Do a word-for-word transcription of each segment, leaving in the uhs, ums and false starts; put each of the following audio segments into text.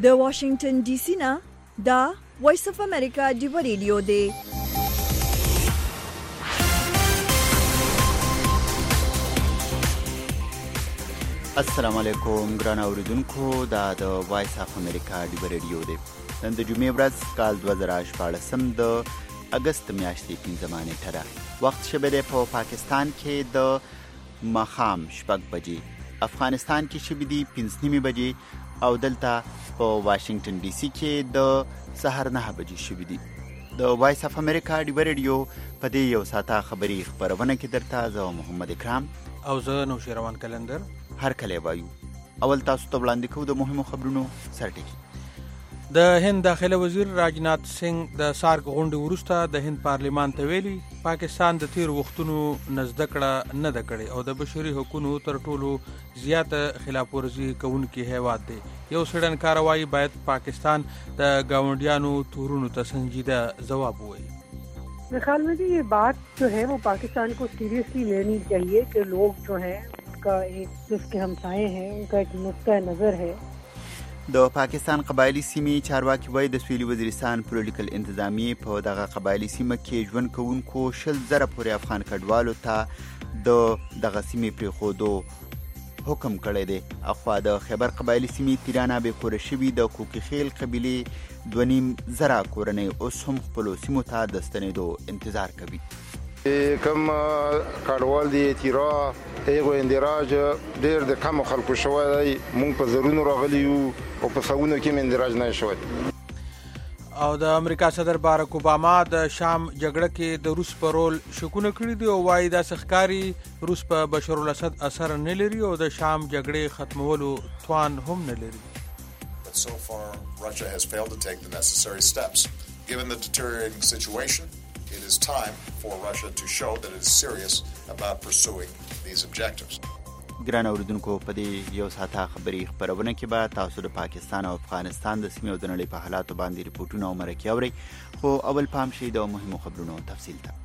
د واشنگټن ډي سي نه دا وایس اف امریکا دی ریډیو دی. السلام علیکم ګران اوریدونکو، دا د وایس اف امریکا دی ریډیو دی. نن د جمعې ورځ کال دوه زره شپاړسم د اگست میاشتې پنځمه نیټه ده. وخت شبه دی په پاکستان کې د ماښام شپږ بجې، افغانستان کې شبه دی پنځه نیمې بجې او دلته په واشنگټن ډي سي کې د سهار نه بجې شبه دی. د وایس اف امریکا دی ریډیو په دې یو ساعته خبري خبرونه کې درته زه محمد اکرام او زه نوشیروان کلندر هر کله وایو. اول تاسو ته وړاندې کوو د مهمو خبرونو سرټکی. د هند داخله وزیر راجنات سنگ د سارک غونډې وروسته د هند پارلیمان ته ویلي پاکستان د تیر وختونو نزد کړه نه ده کړې او د بشري حقوقو تر ټولو زیاته خلاف ورزي کوونکی هیواد دی. یو څېړنکار وايي باید پاکستان د گاونډیانو تورونو ته سنجیده جواب ووایي. मेरे ख्याल में भी ये बात जो है वो पाकिस्तान को सीरियसली लेनी चाहिए कि लोग जो हैं उनका एक जिसके हमसाए हैं उनका एक नुक्ता नज़र है. د پاکستان قبایلی سیمې چارواکي وایي د سویلي وزیرستان پولیټیکل انتظامیې په دغه قبایلی سیمه کې ژوند کوونکو شل زره پورې افغان کډوالو ته د دغه سیمې پرېښودو حکم کړی دی. اخوا د خیبر قبایلی سیمې پیرانه بې کوره شوي د کوکي خیل قبیلې دوه نیم زره کورنۍ اوس هم خپلو سیمو ته د ستنېدو انتظار کوي. کم کډوال دی تیرا هغه اندراج ډېر د کم خلکو شوی دی. مونږ په زرونو راغلی یو او په سوونو کې اندراج نه شوی. او د امریکا صدر باراک اوباما د شام جګړه کې د روس په رول شکونه کړي دي او وايي دا ښکاري روس په بشار الاسد اثر نه لري او د شام جګړې ختمولو توان هم نه لري. But so far Russia has failed to take the necessary steps. Given the deteriorating situation, it is time for Russia to show that it is serious about pursuing these objectives. ګران اوریدونکو، په دې یو ساعته خبري خبرونه کې به تاسو د پاکستان او افغانستان د سیمې او د نړۍ په حالاتو باندې ریپورټونه او مرکې اورئ، خو اول پام شي د مهمو خبرونو تفصیل ته.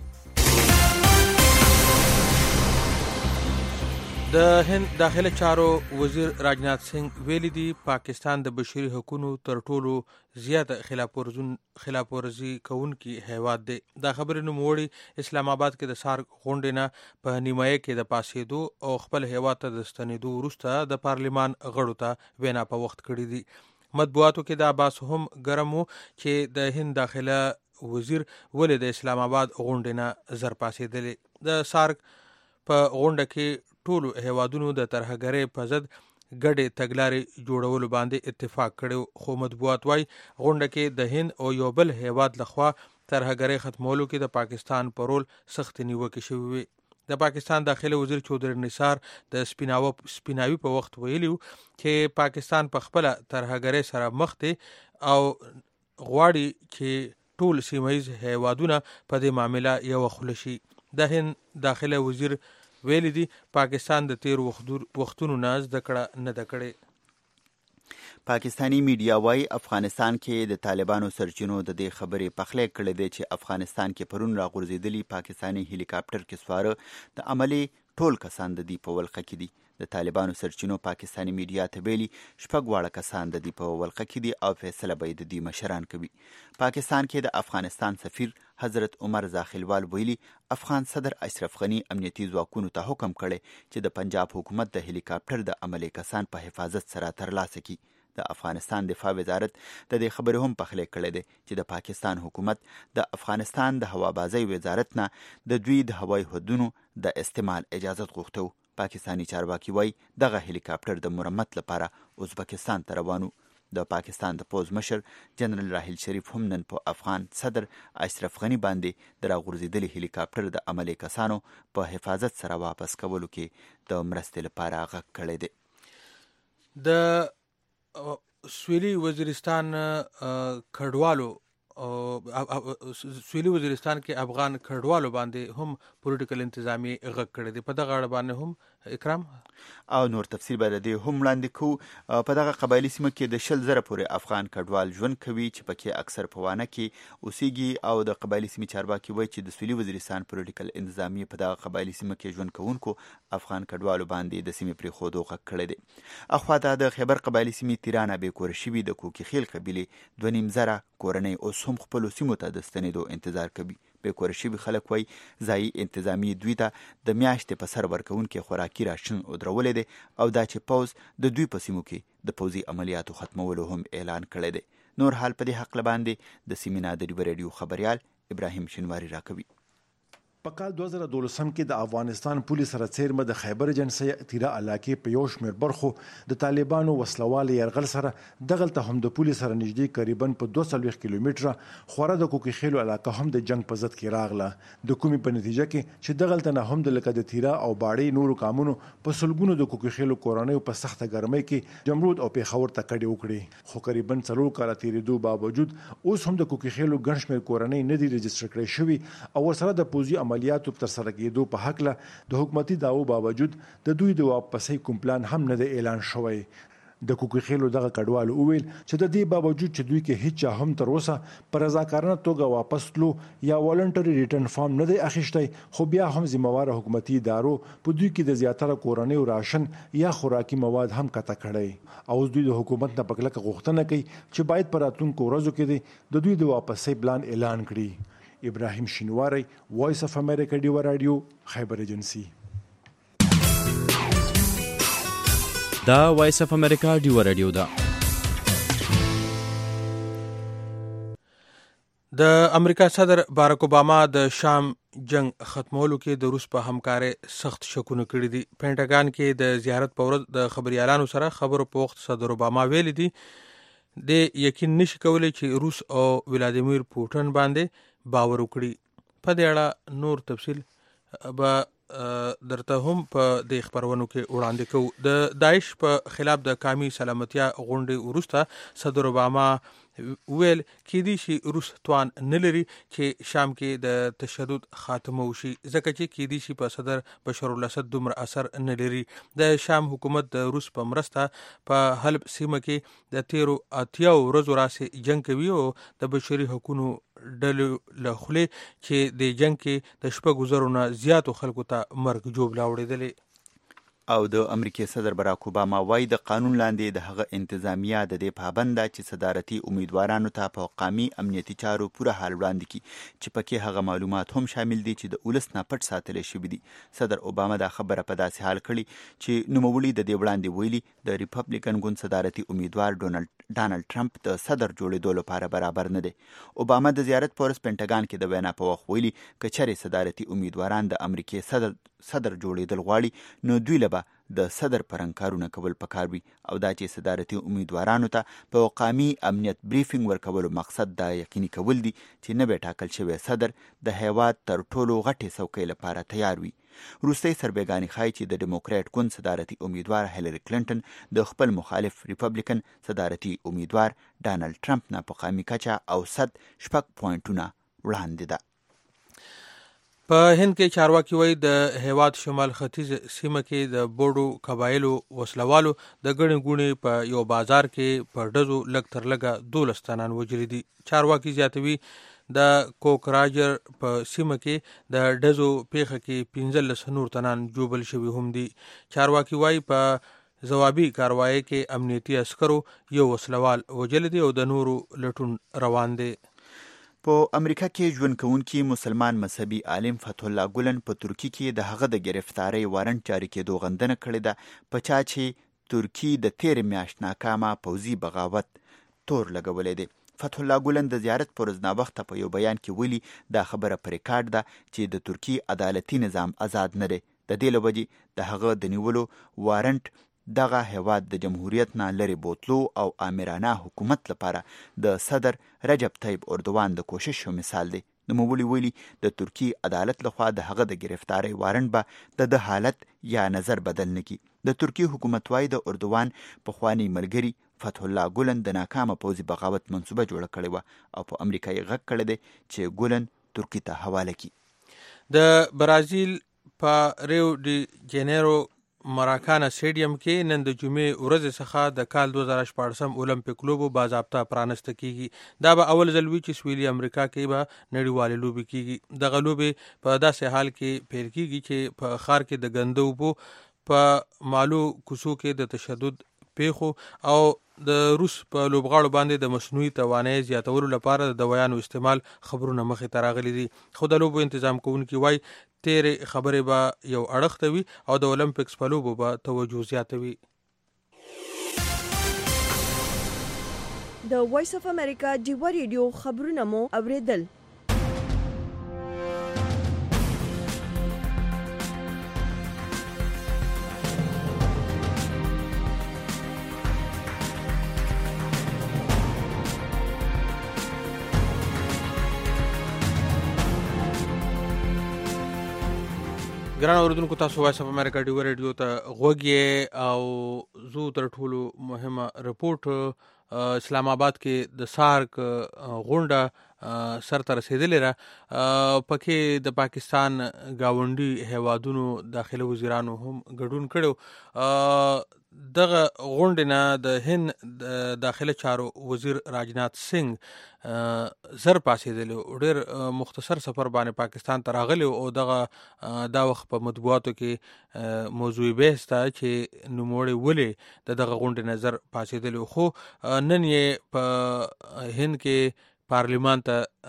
د هند داخله چارو وزیر راجنات سنگ ویلي دی پاکستان د بشري حقوقو تر ټولو زیاته خلاف ورزون خلاف ورزي کوونکی هیواد دی. دا خبرې نوم وړي اسلام آباد کې د سارک غونډې نه په نیمایي کې د پاسېدو او خپل هیواد ته د ستنېدو وروسته د پارلیمان غړو ته وینا په وخت کړی دی. مطبوعاتو کې دا بحث هم ګرم و چې د هند داخله وزیر ولې د اسلام آباد غونډې نه زر پاسېدلی. د سارک په غونډه کې ټولو هیوادونو د ترهګرۍ په ضد ګډې تګلارې جوړولو باندې اتفاق کړی، خو مطبوعات وايي غونډه کې د هند او یو بل هیواد لخوا ترهګرۍ ختمولو کې د پاکستان په رول سخت نیوکې شوې وي. د پاکستان داخله وزیر چودھری نثار د سپیناوي په وخت ویلي چې پاکستان په خپله ترهګرۍ سره مخ دی او غواړي چې ټول سیمهیز هیوادونه په دې معامله یو خوله شي. د هند داخله وزیر ویلی دی پاکستان د تیر وختونو نه زده کړه نه ده کړې. پاکستانی میډیا وايي افغانستان کې د طالبانو سرچینو د دې خبرې پخلی کړی دی چې افغانستان کې پرون راغورځېدلي پاکستانی هلیکاپټر کې سواره د عملي ټول کسان د دې په ولقه کې دي. د طالبانو سرچینو پاکستانی میډیا ته ویلي شپږ واړه کسان د دې په ولقه کې دي او فیصله به یې د دې مشران کوي. پاکستان کې د افغانستان سفیر حضرت عمر زاخیلوال ویلي افغان صدر اشرف غني امنیتي ځواکونو ته حکم کړی چې د پنجاب حکومت د هلیکاپټر د عملي کسان په حفاظت سره ترلاسه کړي. د افغانستان دفاع وزارت د دې خبرې هم پخلی کړی دی چې د پاکستان حکومت د افغانستان د هوابازۍ وزارت نه د دوی د هوایي حدودونو د استعمال اجازت غوښته. پاکستانی چارواکي وایي دغه هلیکاپټر د مرمت لپاره ازبکستان ته روانو. د پاکستان د پوز مشر جنرال راحیل شریف هم نن په افغان صدر اشرف غني باندې د راغورځېدلي هلیکاپټر د عملي کسانو په حفاظت سره واپس کولو کې د مرستې لپاره غږ کړی دی. د سویلي وزیرستان کډوالو سویلي وزیرستان کې افغان کډوالو باندې هم پولیټیکل انتظامی غږ کړی دی. په دغه اړه باندې هم اکرام او نور تفصیل به د هم وړاندې کوو. په دغه قبایلي سیمه کې د شل زره پورې افغان کډوال ژوند کوي چې پکې اکثر په وانه کې اوسېږي او د قبایلي سیمې چارواکي وایي چې د سویلي وزیرستان پولیټیکل انتظامی په دغه قبایلي سیمه کې ژوند کوونکو افغان کډوالو باندې د سیمې پرېښودو غږ کړی دی. اخواته د خیبر قبایلي سیمې تیرانه بې کوره شوي د کوکي خیل قبیلې دوه نیم زره کورنۍ اوس هم خپلو سیمو ته د ستنېدو انتظار کوي. بې کوره شوي خلک وایي ځایي انتظامی دوی ته د میاشتې په سر ورکوونکي خوراکي راشن ودرولی دی او دا چې پوځ د دوی په سیمو کې د پوځي عملیاتو ختمولو هم اعلان کړی دی. نور حال په دې حق باندې د سیمینار د ډیو ریډیو خبریال ابراهیم شینواری راکوي. په کال دوه زره دولسم کې د افغانستان پولیس سره څیرمه د خیبر ایجنسۍ تیره علاقې په یو شمېر برخو د طالبانو وسلوال یرغل سره دغلته هم د پولیس سره نږدې قریبا په دوه څلوېښت کیلومتره خوره د کوکي خیلو علاقه هم د جنگ په ضد کې راغله. د کومې په نتیجه کې چې دغلته نه هم د لکه د تیره او باړې نورو کامونو په سلګونو د کوکي خیلو کورنیو په سخته ګرمۍ کې جمرود او پیښور ته کډې وکړې. خو قریبا څلور کاله تېرېدو باوجود اوس هم د کوکي خیلو ګڼ شمېر کورنۍ نه دي رجسټر کړې شوي او ورسره د پوځي عملیاتو تر سره کېدو په هکله د حکومتي دعوو باوجود د دوی د واپسۍ کوم پلان هم نه دی اعلان شوی. د کوکي خیلو دغه کډوالو وویل چې د دې باوجود چې دوی کې هیڅ چا هم تر اوسه په رضاکارانه توګه واپس تلو یا والنټري ریټرن فارم نه دی اخیستی، خو بیا هم ذمهواره حکومتي ادارو په دوی کې د زیاتره کورنیو راشن یا خوراکي مواد هم قطع کړی او دوی د حکومت نه په کلکه غوښتنه کوي چې باید په راتلونکو ورځو کې د دوی د واپسۍ پلان اعلان کړي. ابراهیم شینواری، وایس اف امریکا ډیو رادیو، خیبر ایجنسی. دا وایس اف امریکا ډیو رادیو ده. د امریکا صدر باراک اوباما د شام جنگ ختمولو کې د روس په همکارۍ سخت شکونه کړي دي. پینټاګان کې د زیارت په ورځ د خبريالانو سره خبرو په وخت صدر اوباما ویلي دي د یقین نشي کولی چې روس او ولادیمیر پوټن باندې باور وکړي. په دې اړه نور تفصیل به درته هم په د خبرونو کې وړاندې کوو. د داعش په خلاف د قومي سلامتیا غونډې وروسته صدر اوباما ویل کېدی شي روس توان نه لري چې شام کې د تشدد خاتمه وشي ځکه چې کېدی شي په صدر بشار الاسد دومره اثر نه لري. د شام حکومت د روس په مرسته په حلب سیمه کې د تیرو اتیاو ورځو راسې جنگ کوي او د بشري حقوقو ډلو له خولې چې د جنگ کې د شپږو زرو نه زیاتو خلکو ته مرګ جوړ لاوړېدلې. او د امریکای صدر باراک اوباما وايي د قانون لاندې د هغه انتظامیه د دې پابند ده چې صدارتي امیدوارانو ته په قومي امنیتي چارو پوره حال وړاندې کړي چې پکې هغه معلومات هم شامل دي چې د ولس نه پټ ساتل شوي دي. صدر اوباما دا خبره په داسې حال کړي چې نوموړي د دې وړاندې ویلي د ریپبلیکن ګوند صدارتي امیدوار ډونالډ ډانلډ ټرمپ د صدر جوړېدو لپاره برابر نه دی. اوباما د زیارت په ورځ پینټاګان کې د وینا په وخت ویلي که چېرې صدارتي امیدواران د امریکای صدر صدر جوړېدل غواړي نو دوی له د صدر پرنګ کارونه کول پکار وي او دا چې صدارتي امیدوارانو ته په قومي امنیت بریفینګ ورکولو مقصد دا یقیني کول دي چې نه به ټاکل شوی صدر د هیواد تر ټولو غټې څوکۍ لپاره تیار وي. روسي سربېګانې ښایي چې د ډیموکرات ګوند صدارتي امیدوار هیلری کلینټن د خپل مخالف ریپبلیکن صدارتي امیدوار ډانلډ ټرمپ نه په قومي کچه او صد شپږ پوینټونه وړاندې ده. په هند کې چارواکي وایي د هیواد شمال ختیځ سیمه کې د بوډو قبایلو وسلوالو د ګڼې ګوڼې په یو بازار کې په ډزو لږ تر لږه دولس تنان وژلي دي. چارواکي زیاتوي د کوکراجر په سیمه کې د ډزو پیښه کې پنځلس نور تنان جوبل شوي هم دي. چارواکي وایي په ځوابي کاروایی کې امنیتي عسکرو یو وسلوال وژلی دی او د نورو لټون روان دی. په امریکا کې ژوند کوونکي مسلمان مذهبي عالم فتح الله ګلن په ترکی کې د هغه د گرفتارۍ وارنټ جاری کېدو غندنه کړې ده په چا چې ترکی د تېرې میاشت ناکامه پوځي بغاوت تور لګولی دی. فتح الله ګلن د زیارت پر ورځ ناوخته په یو بیان کې ویلي دا خبره په ریکارډ ده چې د ترکی عدالتي نظام آزاد نه دی. د دې له وجې د هغه د نیولو وارنټ دغه هیواد د جمهوریت نه لرې بوتلو او آمرانه حکومت لپاره د صدر رجب طیب اردوان د کوشش یو مثال دی. نوموړي ویلي د ترکی عدالت لخوا د هغه د گرفتارۍ وارنټ به د د حالت یا نظر بدل نه کړي. د ترکی حکومت وايي د اردوان پخوانی ملګري فتح الله ګولن د ناکامه پوځي بغاوت منصوبه جوړه کړې وه او په امریکا یې غږ کړی دی چې ګولن ترکي ته حواله کړي. د برازیل په ریو ډی جنیرو مراکانا سټیډیم کې نن د جمعې ورځې څخه د کال دوه زره شپاړسم اولمپیک لوبو باضابطه پرانسته کیږي. دا به اول ځل وي چې سویلي امریکا کې به نړیوالې لوبې کیږي. دغه لوبې په داسې حال کې پیل کیږي چې په ښار کې د ګنده اوبو په مالو کوڅو کې د تشدد پیښو او د روس په لوبغاړو باندې د مصنوعي توانایي زیاتولو لپاره د دوايانو استعمال خبرونه مخې ته راغلي دي. خو د لوبو تنظیم کوونکي وایي تیرې خبرې به یو اړخ ته وي او د اولمپکس په لوبو به توجه زیاتوي. د وایس اف امریکا ډیوا ریډیو خبرونه مو اوریدل. ګران اوریدونکو تاسو وایس اف امریکا ډیوا ریډیو ته غوږ یې او زو تر ټولو مهمه رپورټ اسلام آباد کې د سارک غونډه سرته رسیدلې را پکې د پاکستان گاونډي هیوادونو داخله وزیرانو هم ګډون کړو. دغه غونډې نه د هند داخله چارو وزیر راجنات سنگ زر پاسېدلی ډېر مختصر سفر باندې پاکستان ته راغلی او دغه دا وخت په مطبوعاتو کې موضوع بحث ته چې نوموړی ولې د دغه غونډې نه زر پاسېدلی. خو نن یې په هند کې پارلیمان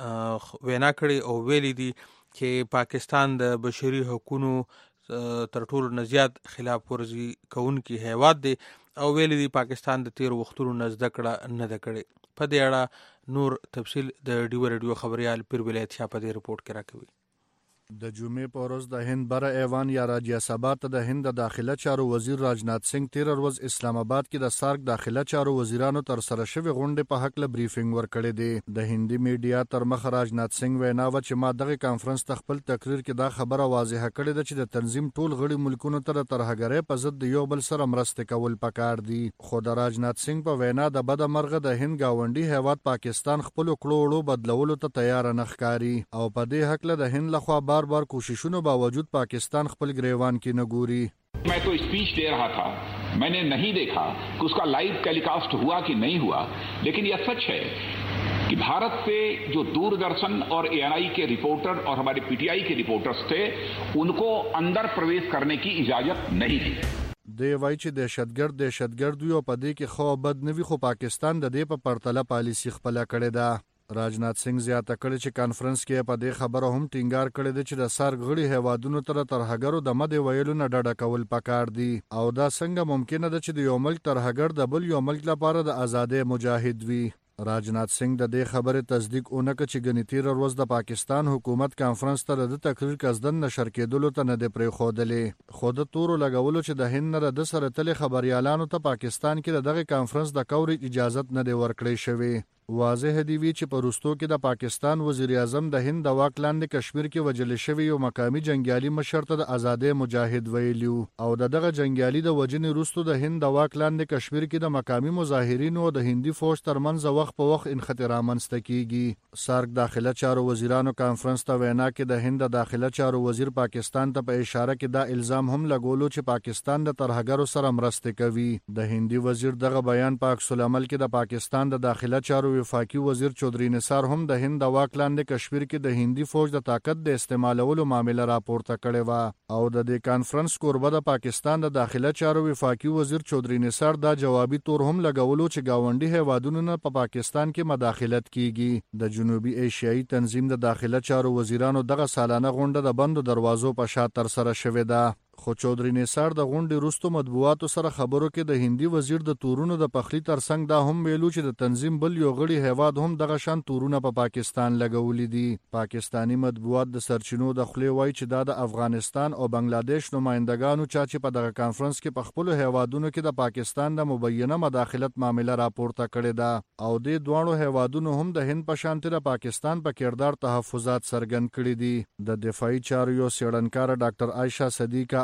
ته وینا کړې او ویلي دي چې پاکستان د بشري حقوقو تر ټولو نه زیات خلاف ورزي کوونکی هیواد دی او ویلي دي پاکستان د تیر وختونو نه زده کړه نه ده کړې. په دې اړه نور تفصیل د ډیوا ریډیو خبريال پیر ولایت شاه په دې رپورټ کې راکوي. د جمعې په ورځ د هند بره ایوان یا راجیا سبا ته د هند د داخله چارو وزیر راجنات سنگ تیر ورځ اسلام آباد کې د سارک داخله چارو وزیرانو تر سره شوی غونډې په حق له بریفینګ ورکړی دی. د هندي میډیا تر مخ راجنات سنگ وینا و چې ما دغه کانفرنس ته خپل تقریر کې دا خبره واضحه کړې ده چې د تنظیم ټول غړي ملکونو ته د ترهګرۍ په ضد یو بل سره مرسته کول پکار دي. خو د راجنات سنگ په وینا د بد مرغه د هند گاونډي هیواد پاکستان خپل کړوړو بدلولو ته تیار نه ښکاری او په دې حق له د هند لخوا بار بار کوششونو باوجود پاکستان خپل گریوان کې نه ګوري. मैं तो स्पीच दे रहा था, मैंने नहीं देखा कि उसका लाइव टेलीकास्ट हुआ कि नहीं हुआ, लेकिन यह सच है कि भारत से जो दूरदर्शन और एएनआई के रिपोर्टर और हमारे पीटीआई के रिपोर्टर्स थे उनको अंदर प्रवेश करने की इजाजत नहीं थी. دی وای چې دهشتګرد دهشتګرد یو په دې کې خو بد نوي خو پاکستان د دې په پرتله پالیسی خپل کړې ده. راجنات سنگ زیاته کړی چې کانفرنس کې په دې خبره هم ټینګار کړی دی چې د سارک غړي هیوادونو تر ترهګرو د مد ویلو نه ډډه کول پکار دي او دا څنګه ممکنه ده چې د یو ملک ترهګر د بل یو ملک لپاره د ازادۍ مجاهد وي. راجنات سنگ د دې خبره تصدیق اونکه چې ګنې تیر ورځ د پاکستان حکومت کانفرنس ته د تقریر کزدن نشر کېدلو ته نه دی پرېښودلې. خو د تورو لګولو چې د هند نه د سره تلې خبريالانو ته پاکستان کې د دغه کانفرنس د کورج اجازت نه دی ورکړی شوی. واضح دی وی چې په روستو کې د پاکستان وزیر اعظم د هند د واک لاندې کشمیر کې وجل شوی یو مقامی جنگیالي مشر ته د ازادۍ مجاهد ویلیو او د دغه جنگیالي د وجنې روستو د هند د واک لاندې کشمیر کې د مقامی مظاهرینو او د هندي فوج ترمنځ وخت په وخت انخطاط رامنځته کیږي. سارک داخله چارو وزیرانو کانفرنس ته وینا کې د هند د داخله چارو وزیر پاکستان ته په اشاره کې دا الزام هم لګولو چې پاکستان د ترهګرو سره مرسته کوي. د هندي وزیر دغه بیان په عکس العمل کې د پاکستان د داخله چارو وفاقي وزیر چودري نثار هم د هند د واک لاندې کشمیر کې د هندي فوج د طاقت د استعمالولو معاملې راپورته کړې و او د دې کانفرنس کوربه د پاکستان د داخله چارو وفاقي وزیر چودري نثار دا جوابي تور هم لګولو چې گاونډي هیوادونو نه په پاکستان کې مداخلت کیږي. د جنوبي ایشیایي تنظیم د داخله چارو وزیرانو دغه سالانه غونډه د بندو دروازو په شا تر سره شوې ده. خو چودري نثار د غونډې وروسته مطبوعاتو سره خبرو کې د هندي وزیر د تورونو د پخلی ترڅنګ دا هم ویلو چې د تنظیم بل یو غړي هیواد هم دغه شان تورونه په پا پاکستان لګولې دي. پاکستانی مطبوعات د سرچینو د خلی وای چې دا د افغانستان او بنگلاديش نمائندګانو چا چې په دغه کانفرنس کې په خپل هیوادونو کې د پاکستان د مبینه مداخلت معاملې راپورته کړې ده او د دوه هیوادونو هم د هند په شان تر پاکستان په کردار تحفظات سرګن کړې دي. د دفاعي چارو یو سیړنکار ډاکټر عائشہ صدیقہ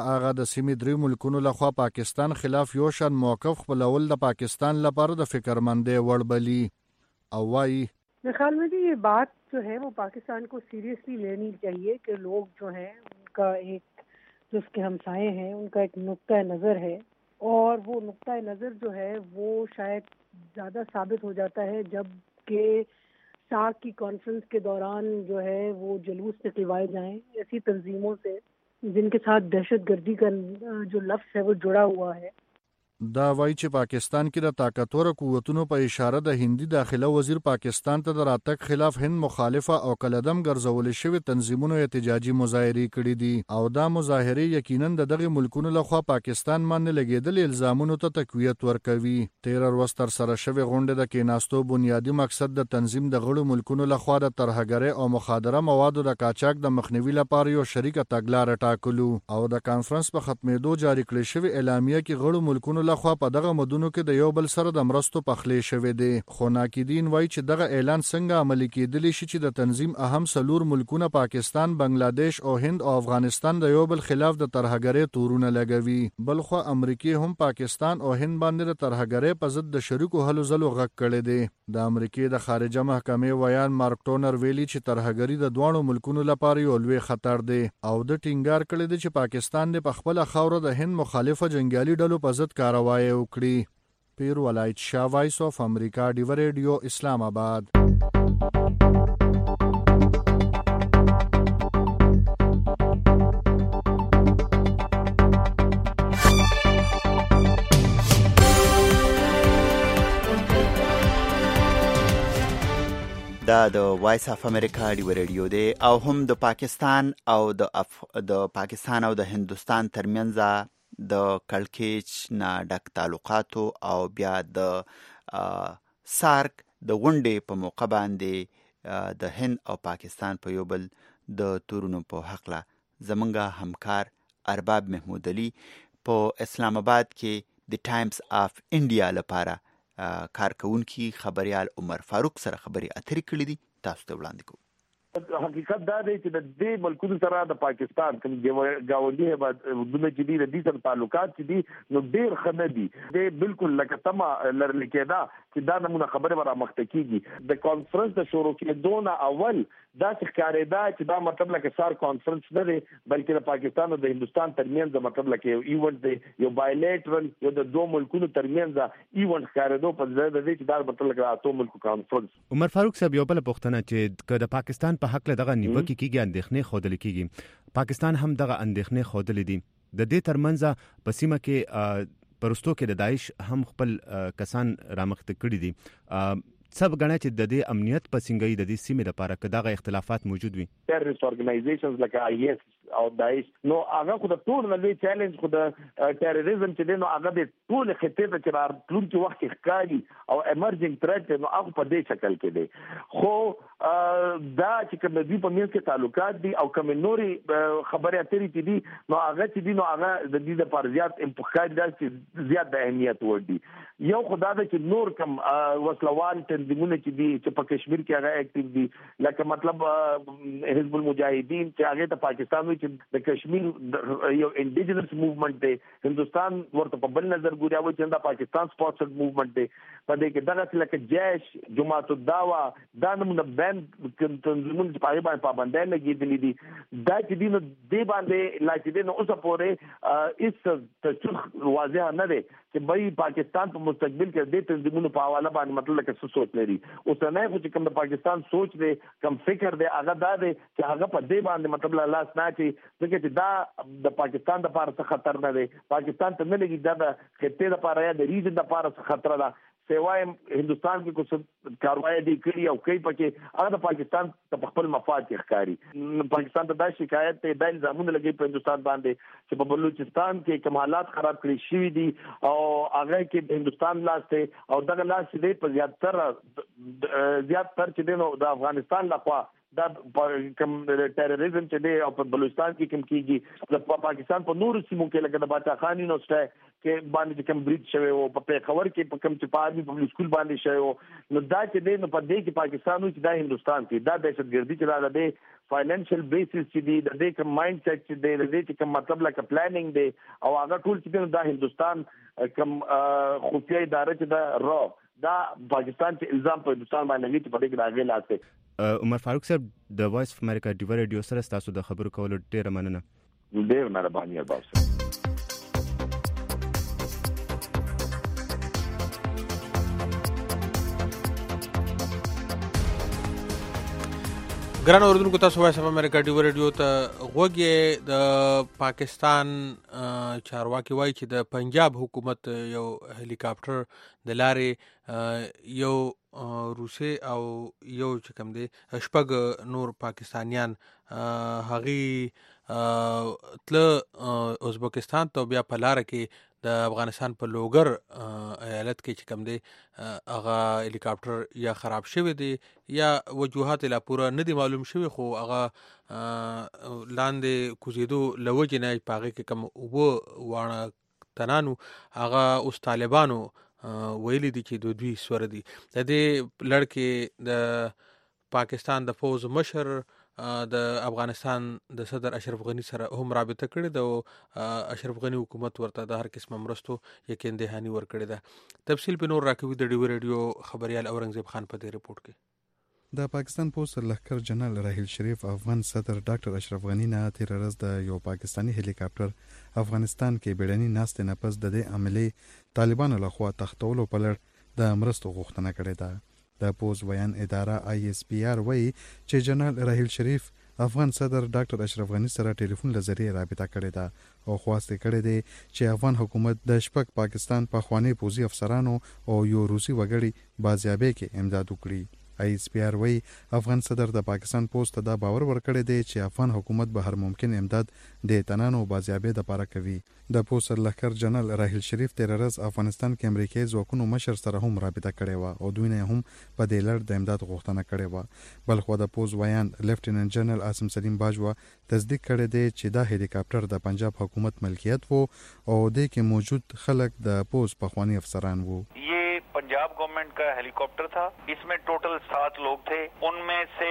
هغه د سیمې درې ملکونو لخوا پاکستان خلاف یو شان موقف خپلول د پاکستان لپاره د فکرمندۍ وړ بلی او وايي मेरे ख्याल में ये बात जो है वो पाकिस्तान को सीरियसली लेनी चाहिए कि लोग जो हैं उनका एक जो उसके हमसाए हैं उनका एक नुक्ता नज़र है और वो नुक्ता नज़र जो है वो शायद ज़्यादा साबित हो जाता है जब के सार्क की कॉन्फ्रेंस के दौरान जो है वो जुलूस निकलवाए जाएं ऐसी तंजीमों से जिनके साथ दहशतगर्दी का जो लफ्ज़ है वो जुड़ा हुआ है। دا وایي چې پاکستان کې د طاقتور قوتونو په اشاره د هندي داخله وزیر پاکستان ته د راتګ خلاف هند مخالفه او کلدم ګرځول شوی تنظیمونو احتجاجي مظاهرې کړې دي او دا مظاهرې یقینا د دغه ملکونو لخوا پاکستان باندې لګیدل الزامونو ته تقویت ورکوي. تیر ورځ تر سره شوی غونډه د کیناستو بنیادی مقصد د تنظیم د غړو ملکونو لخوا د ترهګرۍ او مخادره موادو د قاچاق د مخنیوي لپاره یو شریکه تګلارې ټاکلو او د کانفرنس په ختمېدو جاری کړل شوی اعلامیه کې غړو ملکونو خو په دغه مدونو کې د یو بل سره د مرستو پخلې شوې دي. خو ناقدین وایي چې دغه اعلان څنګه عملي کېدلی شي چې د تنظیم اهم سلور ملکونه پاکستان، بنگلاديش او هند او افغانستان د یو بل خلاف د ترهګرۍ تورونه لګوي. بل خو امریکای هم پاکستان او هند باندې د ترهګرۍ په ضد د شریکو هلو ځلو غږ کړی دی. د امریکای د خارجه محکمې ویان مارک ټونر ویلي چې ترهګري د دوه ملکونو لپاره یو لوی خطر دی او د ټینګار کړی دی چې پاکستان د خپل خاور د هند مخالفه جنگیالي ډلو په ضد کاروایی وکړي. پیر ولایت شاه، وایس اف امریکا، ډیو ریډیو، اسلام آباد. دا د وایس اف امریکا ډیو ریډیو دی او هم د پاکستان او د اف... د پاکستان او د هندوستان ترمنځ د کړکېچ نه ډک تعلقاتو او بیا د سارک د غونډې په موقع باندې د هند او پاکستان په یو بل د تورونو په حقله زمونږ همکار ارباب محمود علي په اسلام آباد کې د ټایمز اف انډیا لپاره کارکونکي خبريال عمر فاروق سره خبري اترې کړې دي. تاسو ته وړاندې کوم. حقیقت دا دی چې د دې ملکونو سره د پاکستان کوم گاونډي هیواد دونه چې دي د دې سره تعلقات چې دي نو ډېر ښه نه دي. د بالکل لکه تمه لرل کېده چې دا نمونه خبره به رامخته کېږي. د کانفرنس د شروع کېدو نه اول داسې ښکارېده چې دا مطلب لکه سار کانفرنس نه دی بلکې د پاکستان او د هندوستان ترمنځ مطلب لکه یو ایونټ دی، یو بایلیټرل، یو د دوه ملکونو ترمنځ ایونټ ښکارېدو په ځای د دې چې دا مطلب لکه اتو ملکو کانفرنس. عمر فاروق صاحب، یو بل پوښتنه چې د پاکستان په حق له دغه نیوکه کېږي، اندېښنې ښودل کېږي، پاکستان هم دغه اندېښنې ښودلې دي. د دې ترمنځ په سیمه کې پرستو کې د داعش هم خپل کسان رامخته کړي دي. سب غنه چې د دې امنیت په سنګي د دې سیمې لپاره که دغه اختلافات موجود وي، ټیرریست اورګنایزیشنز لکه آی ایس او داعش نو هغه خو د ټول نړۍ چیلنج خو د ټیرریزم چې دی نو هغه د ټول خطې ته چې راتلونکي وخت کې ښکاري او ایمرجنګ تھریټ نو هغه په دې شکل کې دی. خو دا چې کوم د په منځ کې تعلقات دي او کوم نوري خبرې اترې چې دي نو هغه چې دي نو هغه د دې د پرځات امپخاد دي چې زیات د اهمیت ور دي. یو خدای د چې نور کم وسلوال تنظیمونه چې دي چې په کشمیر کې هغه اکټیو دي لکه مطلب حزب المجاهدین چې هغه ته پاکستان وی چې د کشمیر یو انډیجنس موومنت دی، هندوستان ورته په بل نظر ګوري او چې دا پاکستان سپانسرډ موومنت دی. په دې کې دغه لکه جیش، جماعت الدعوه، دا نمونه بین تنظیمونه چې په باندې پابندۍ لګېدلې دي دا چې دي نو دې باندې لا چې دي نو اوسه پورې هیڅ تشخیص واضح نه دی چې بای پاکستان په مستقبل کې د تنظیمونو په حواله باندې مطلب لکه څه سوچ لري. اوس نه خو چې کوم د پاکستان سوچ دی، کوم فکر دی، هغه دا دی چې هغه په دې باندې مطلب لاس نه اچي ځکه چې دا د پاکستان د لپاره څه خطر نه دی. پاکستان ته نه لګي دا د خطې لپاره یا د ریجن لپاره څه خطر ده. سیوای هندوستان کې کوم کاروایی دی کړی او کوي پکې هغه د پاکستان په خپل مفاد کې ښکاری. پاکستان ته دا شکایت ته د الزامونه لګي په هندوستان باندې چې په بلوچستان کې کوم حالات خراب کړی شوی دي او هغه کې هندوستان لاس ته او دغه لاس دې په زیات تر زیات تر چې د افغانستان لخوا دا کوم ټیرریزم چې دی او په بلوچستان کې کوم کیږي د پاکستان په نورو سیمو کې لکه د باچا خان یونیورسيټي کې باندې کوم بریډ شوی او په پیښور کې په کوم چې پارمي پبلک سکول باندې شوی نو دا چې دی نو په دې کې پاکستان او چې دا هندستان کې دا دهشتګردي چې دا د فاینانشل بیسس چې دی د دې کوم مایند سیټ چې دی د دې چې کوم مطلب لکه پلانینګ دی او هغه ټول چې دا هندستان کوم خفیه اداره چې دا را دا پاکستان چې الزام په هندستان باندې لګي چې په دې کې راغلی لاته عمر فاروق صاحب د وایس اف امریکا ډیو ریډیو سره تاسو د خبرو کولو ډیره مننه. ډیر مهرباني تاسو. ګران اوردونکو تاسو وایس اف امریکا ډیو ریډیو ته غوږی. د پاکستان چارواکي وایي چې د پنجاب حکومت یو هلیکاپټر د لارې یو روسي او یو چې کوم دی شپږ نور پاکستانیان هغې تله ازبکستان ته بیا په لاره کې د افغانستان په لوګر ایالت کې چې کوم دی هغه هلیکاپټر یا خراب شوی دی یا وجوهات لا پوره نه دي معلوم شوی خو هغه لاندې کوزیدو لوجې نه په هغې کې کوم اوبه واڼه تنانو هغه اوس طالبانو ویلي دي چې د دوی سور دي. د دې لړ کې د پاکستان د فوز مشر د افغانستان د صدر اشرف غنی سره هم رابطه کړې ده او اشرف غنی حکومت ورته د هر قسمه مرستو یقین دهانی ورکړې ده. تفصیل په نور راکوي د ډیو ریډیو خبريال اورنګزیب خان په دې رپورت کې. د پاکستان پوسټ لخر جنرال راحیل شریف افغان صدر ډاکټر اشرف غنی نه تیر ورځ د یو پاکستانی هلیکاپټر افغانستان کې بیړني ناستې نه پس د دې عملي طالبانو لخوا تختولو په لړ د مرستو غوښتنه کړې ده. د پوز ویان اداره آی اس پی آر وایي چې جنرال راحیل شریف افغان صدر ډاکټر اشرف غنی سره ټلیفون لزریه رابطه کړې ده او خواسته کړې ده چې افغان حکومت د شپږ پاکستان په خوانی پوزي افسرانو او یو روسي وګړي بازیابۍ کې امداد وکړي. آی اس پی آر وایي افغان صدر د پاکستان پوسټ ته دا باور ورکړی دی چې افغان حکومت به هر ممکن امداد د تنانو بازیابۍ لپاره کوي. د پوسټ لخر جنرال راحیل شریف تیر ورځ افغانستان کې امریکایي ځواکونو مشر سره هم رابطه کړې و او دوی نه هم په دې لړ د امداد غوښتنه کړې و. بل خو د پوز ویان لیفټیننټ جنرال عاصم سلیم باجوا تصدیق کړی دی چې دا هلیکاپټر د پنجاب حکومت ملکیت وو او د کې موجود خلک د پوز پخوانی افسران وو. पंजाब गवर्नमेंट का हेलीकॉप्टर था. इसमें टोटल सात लोग थे. उनमें से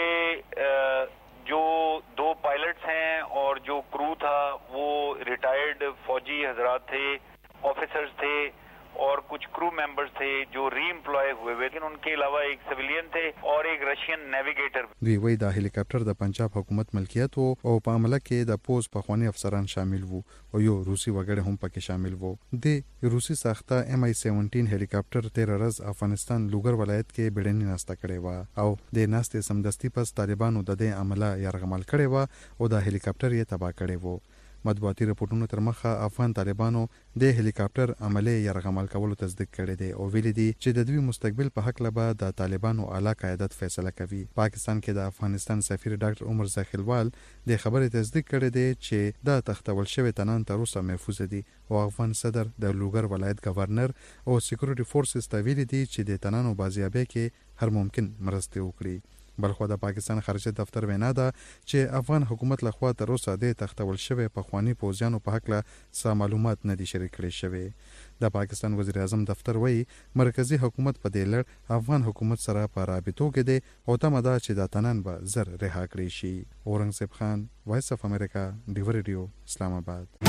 जो दो पायलट्स हैं और जो क्रू था वो रिटायर्ड फौजी हजरात थे, ऑफिसर्स थे और कुछ क्रू मेंबर्स थे जो री एम्प्लॉय हुए हुए, लेकिन उनके अलावा एक सिविलियन थे और एक रशियन नेविगेटर. دوی وایي دا هلیکاپټر د پنجاب حکومت ملکیت وو او په عمله کې د پوز پخوانی افسران شامل وو او یو روسي وګړی هم پکې شامل وو. د روسي ساخته ایم آی سیونټین هلیکاپټر تیر ورځ افغانستان لوګر ولایت کې بیړني ناسته کړې و او د ناستې سمدستي پس طالبانو د دې عمله یرغمل کړې و او د هلیکاپټر یې تباه کړی وو. مطبوعاتي رپورټونو تر مخه افغان طالبانو د هلیکاپټر عملي یرغمل کولو تصدیق کړی دی او ویلي دي چې د دوی مستقبل په حق لبا د طالبانو اعلی قیادت فیصله کوي. پاکستان کې د افغانستان سفیر ډاکټر عمر زاخیلوال د خبرې تصدیق کړی دی چې دا تختول شوی تنان تر اوسه محفوظ دي او افغان صدر د لوګر ولایت گورنر او سکیورټي فورسز ته ویلي دي چې د تنانو بازیابۍ کې هر ممکن مرسته وکړي. بلخو د پاکستان خارجه دفتر وینا ده چې افغان حکومت لخوا تر اوسه د تختول شوی په خوانی پوزیانو په حق له سم معلومات نه دي شریک کړي شوی. د پاکستان وزیر اعظم دفتر وایي مرکزی حکومت په دې لړ افغان حکومت سره په رابطو کې دی او تمه ده چې د تنان به زر رها کړی شي. اورنګزیب خان، وایس اف امریکا، ډیو ریډیو، اسلام آباد.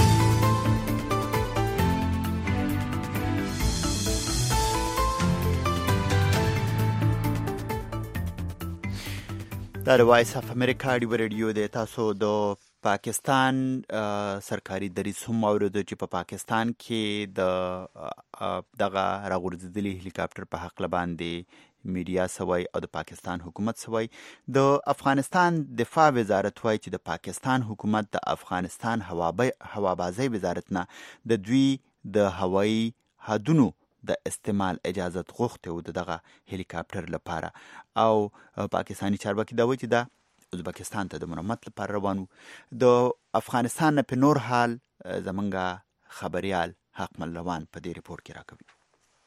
دا د وایس اف امریکا ډیو ریډیو دی. تاسو د پاکستان سرکاري دریځ هم واورېدو چې په پاکستان کې د دغه راغورځېدلي هلیکاپټر په هکله باندې میډیا سوی او د پاکستان حکومت سوی. د افغانستان دفاع وزارت وایي چې د پاکستان حکومت د افغانستان هوابازۍ وزارت نه د دوی د هوایي حدونو د استعمال اجازت غوښته و دغه هلیکاپټر لپاره او پاکستانی چارواکي دا وایي چې دا ازبکستان ته د مرمت لپاره روان و. د افغانستان نه په نور حال زمونږ خبريال حق ملوان په دې ریپورت کې راکوي.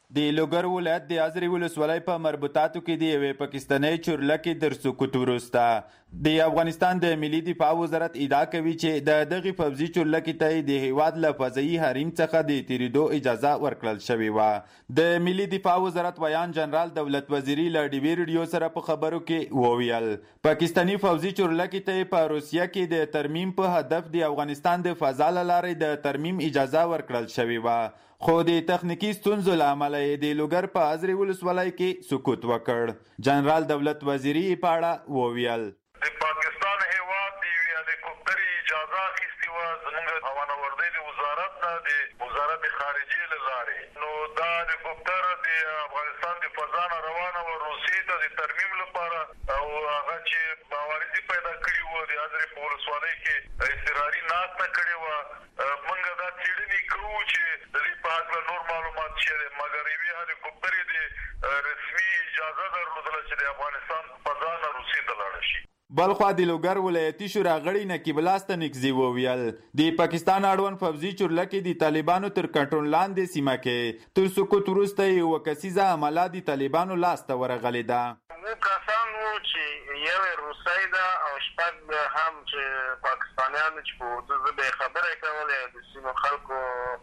د لوګر ولایت د ازرې ولسوالۍ په مربوطاتو کې د یوې پاکستاني چورلکې در سقوط وروسته د افغانستان د ملي دفاع وزارت ادعا کوي چې د دغې پوځي چورلکې ته د هیواد له فضايي حریم څخه د تیریدو اجازه ورکړل شوې وه. د ملي دفاع وزارت ویان جنرال دولت وزیري له ډیوي ریډیو سره په خبرو کې وویل پاکستاني پوځي چورلکې ته په روسیه کې د ترمیم په هدف د افغانستان د فضا له لارې د ترمیم اجازه ورکړل شوې وه، خو د تخنیکی ستونزو له امله یې د لوګر په ازرې ولسوالۍ کې سقوط وکړ. جنرال دولت وزیري په اړه وویل د پاکستان هیواد د یوې هلیکوپټرې اجازه اخیستې وه زموږ هوانوردۍ د وزارت نه د وزارت خارجې له لارې، نو دا هلیکوپټر د افغانستان د فضا نه روانه وه روسیې ته د ترمیم لپاره، او هغه چې باوریزي پیدا کړي وو د ازرې په ولسوالۍ کې اضطراري ناسته کړې وه. موږ دا څېړنې کوو چې د دې په هکله نور معلومات شي، مګر یوې هلیکوپټرې د رسمي اجازه درلودله چې د افغانستان فضا نه روسیې ته لاړه شي. بلخوا د لوګر ولایتي شورا غړي نقیب الله ستنکزي وویل د پاکستان اړوند پوځي چورلکې د طالبانو تر کنټرول لاندې سیمه کې تر سقوط وروسته یوه کسیزه حمله د طالبانو لاسته ورغلې ده. اووه کسان وو چې یوې روسۍ ده او شپږ هم چې پاکستانیانو چې په اردو ژبه یې خبرې کولې د سیمو خلکو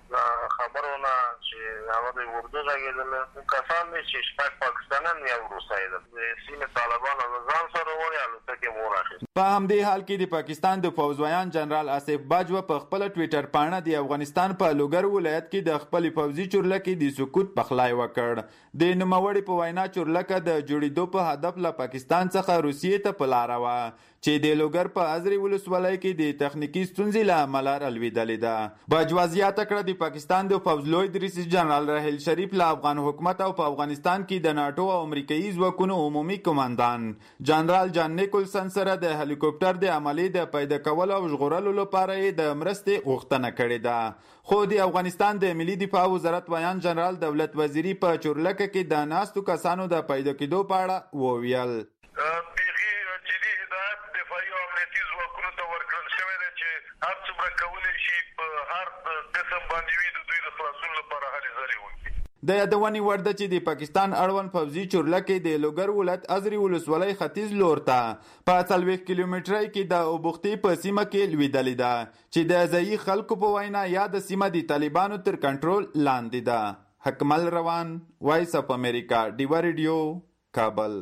خبرونه چې هغه د اردو غږېدله، اووه کسان دي چې شپږ پاکستانیان یو روسۍ ده د سیمې طالبانو له ځان سره وړي الوتکې مو راخیستې. په همدې حال کې د پاکستان د پوځویان جنرال آصف باجوه په خپله ټویټر پاڼه د افغانستان په لوګر ولایت کې د خپلې پوځي چورلکې د سقوط پخلی وکړ. د نوموړي په وینا چورلکه د جوړېدو په هدف له پاکستان څخه روسیې ته په لاره وه چې د لوګر په ازرې ولسوالۍ کې د تخنیکي ستونزې له امله رالوېدلې ده. باجوه زیاته کړه د پاکستان د پوځ لوی دریځ جنرال راحیل شریف له افغان حکومت او په افغانستان کې د ناټو او امریکایي ځواکونو عمومي کمانډان جنرال جان نیکولسن سره د هلیکوپټر د عملې د پیدا کولو او ژغورلو لپاره یې د مرستې غوښتنه کړې ده. خو د افغانستان د ملي دفاع وزارت ویان جنرال دولت وزیري په چورلکه کې د ناستو کسانو د پیدا کېدو په اړه وویل هر څومره کولی شي په هر قسم باندې وي د دوی د خلاصون لپاره هلې ځلې وکړي. د یادونې وړ ده چې د پاکستان اړوند پوځي چورلکې د لوګر ولایت ازرې ولسوالۍ ختیځ لور ته په څلوېښت کیلومترۍ کې د اوبختې په سیمه کې لوېدلې ده چې د ځایي خلکو په وینا یاده سیمه د طالبانو تر کنټرول لاندې ده. حکمل روان، وایس اف امریکا، ډیوه ریډیو، کابل.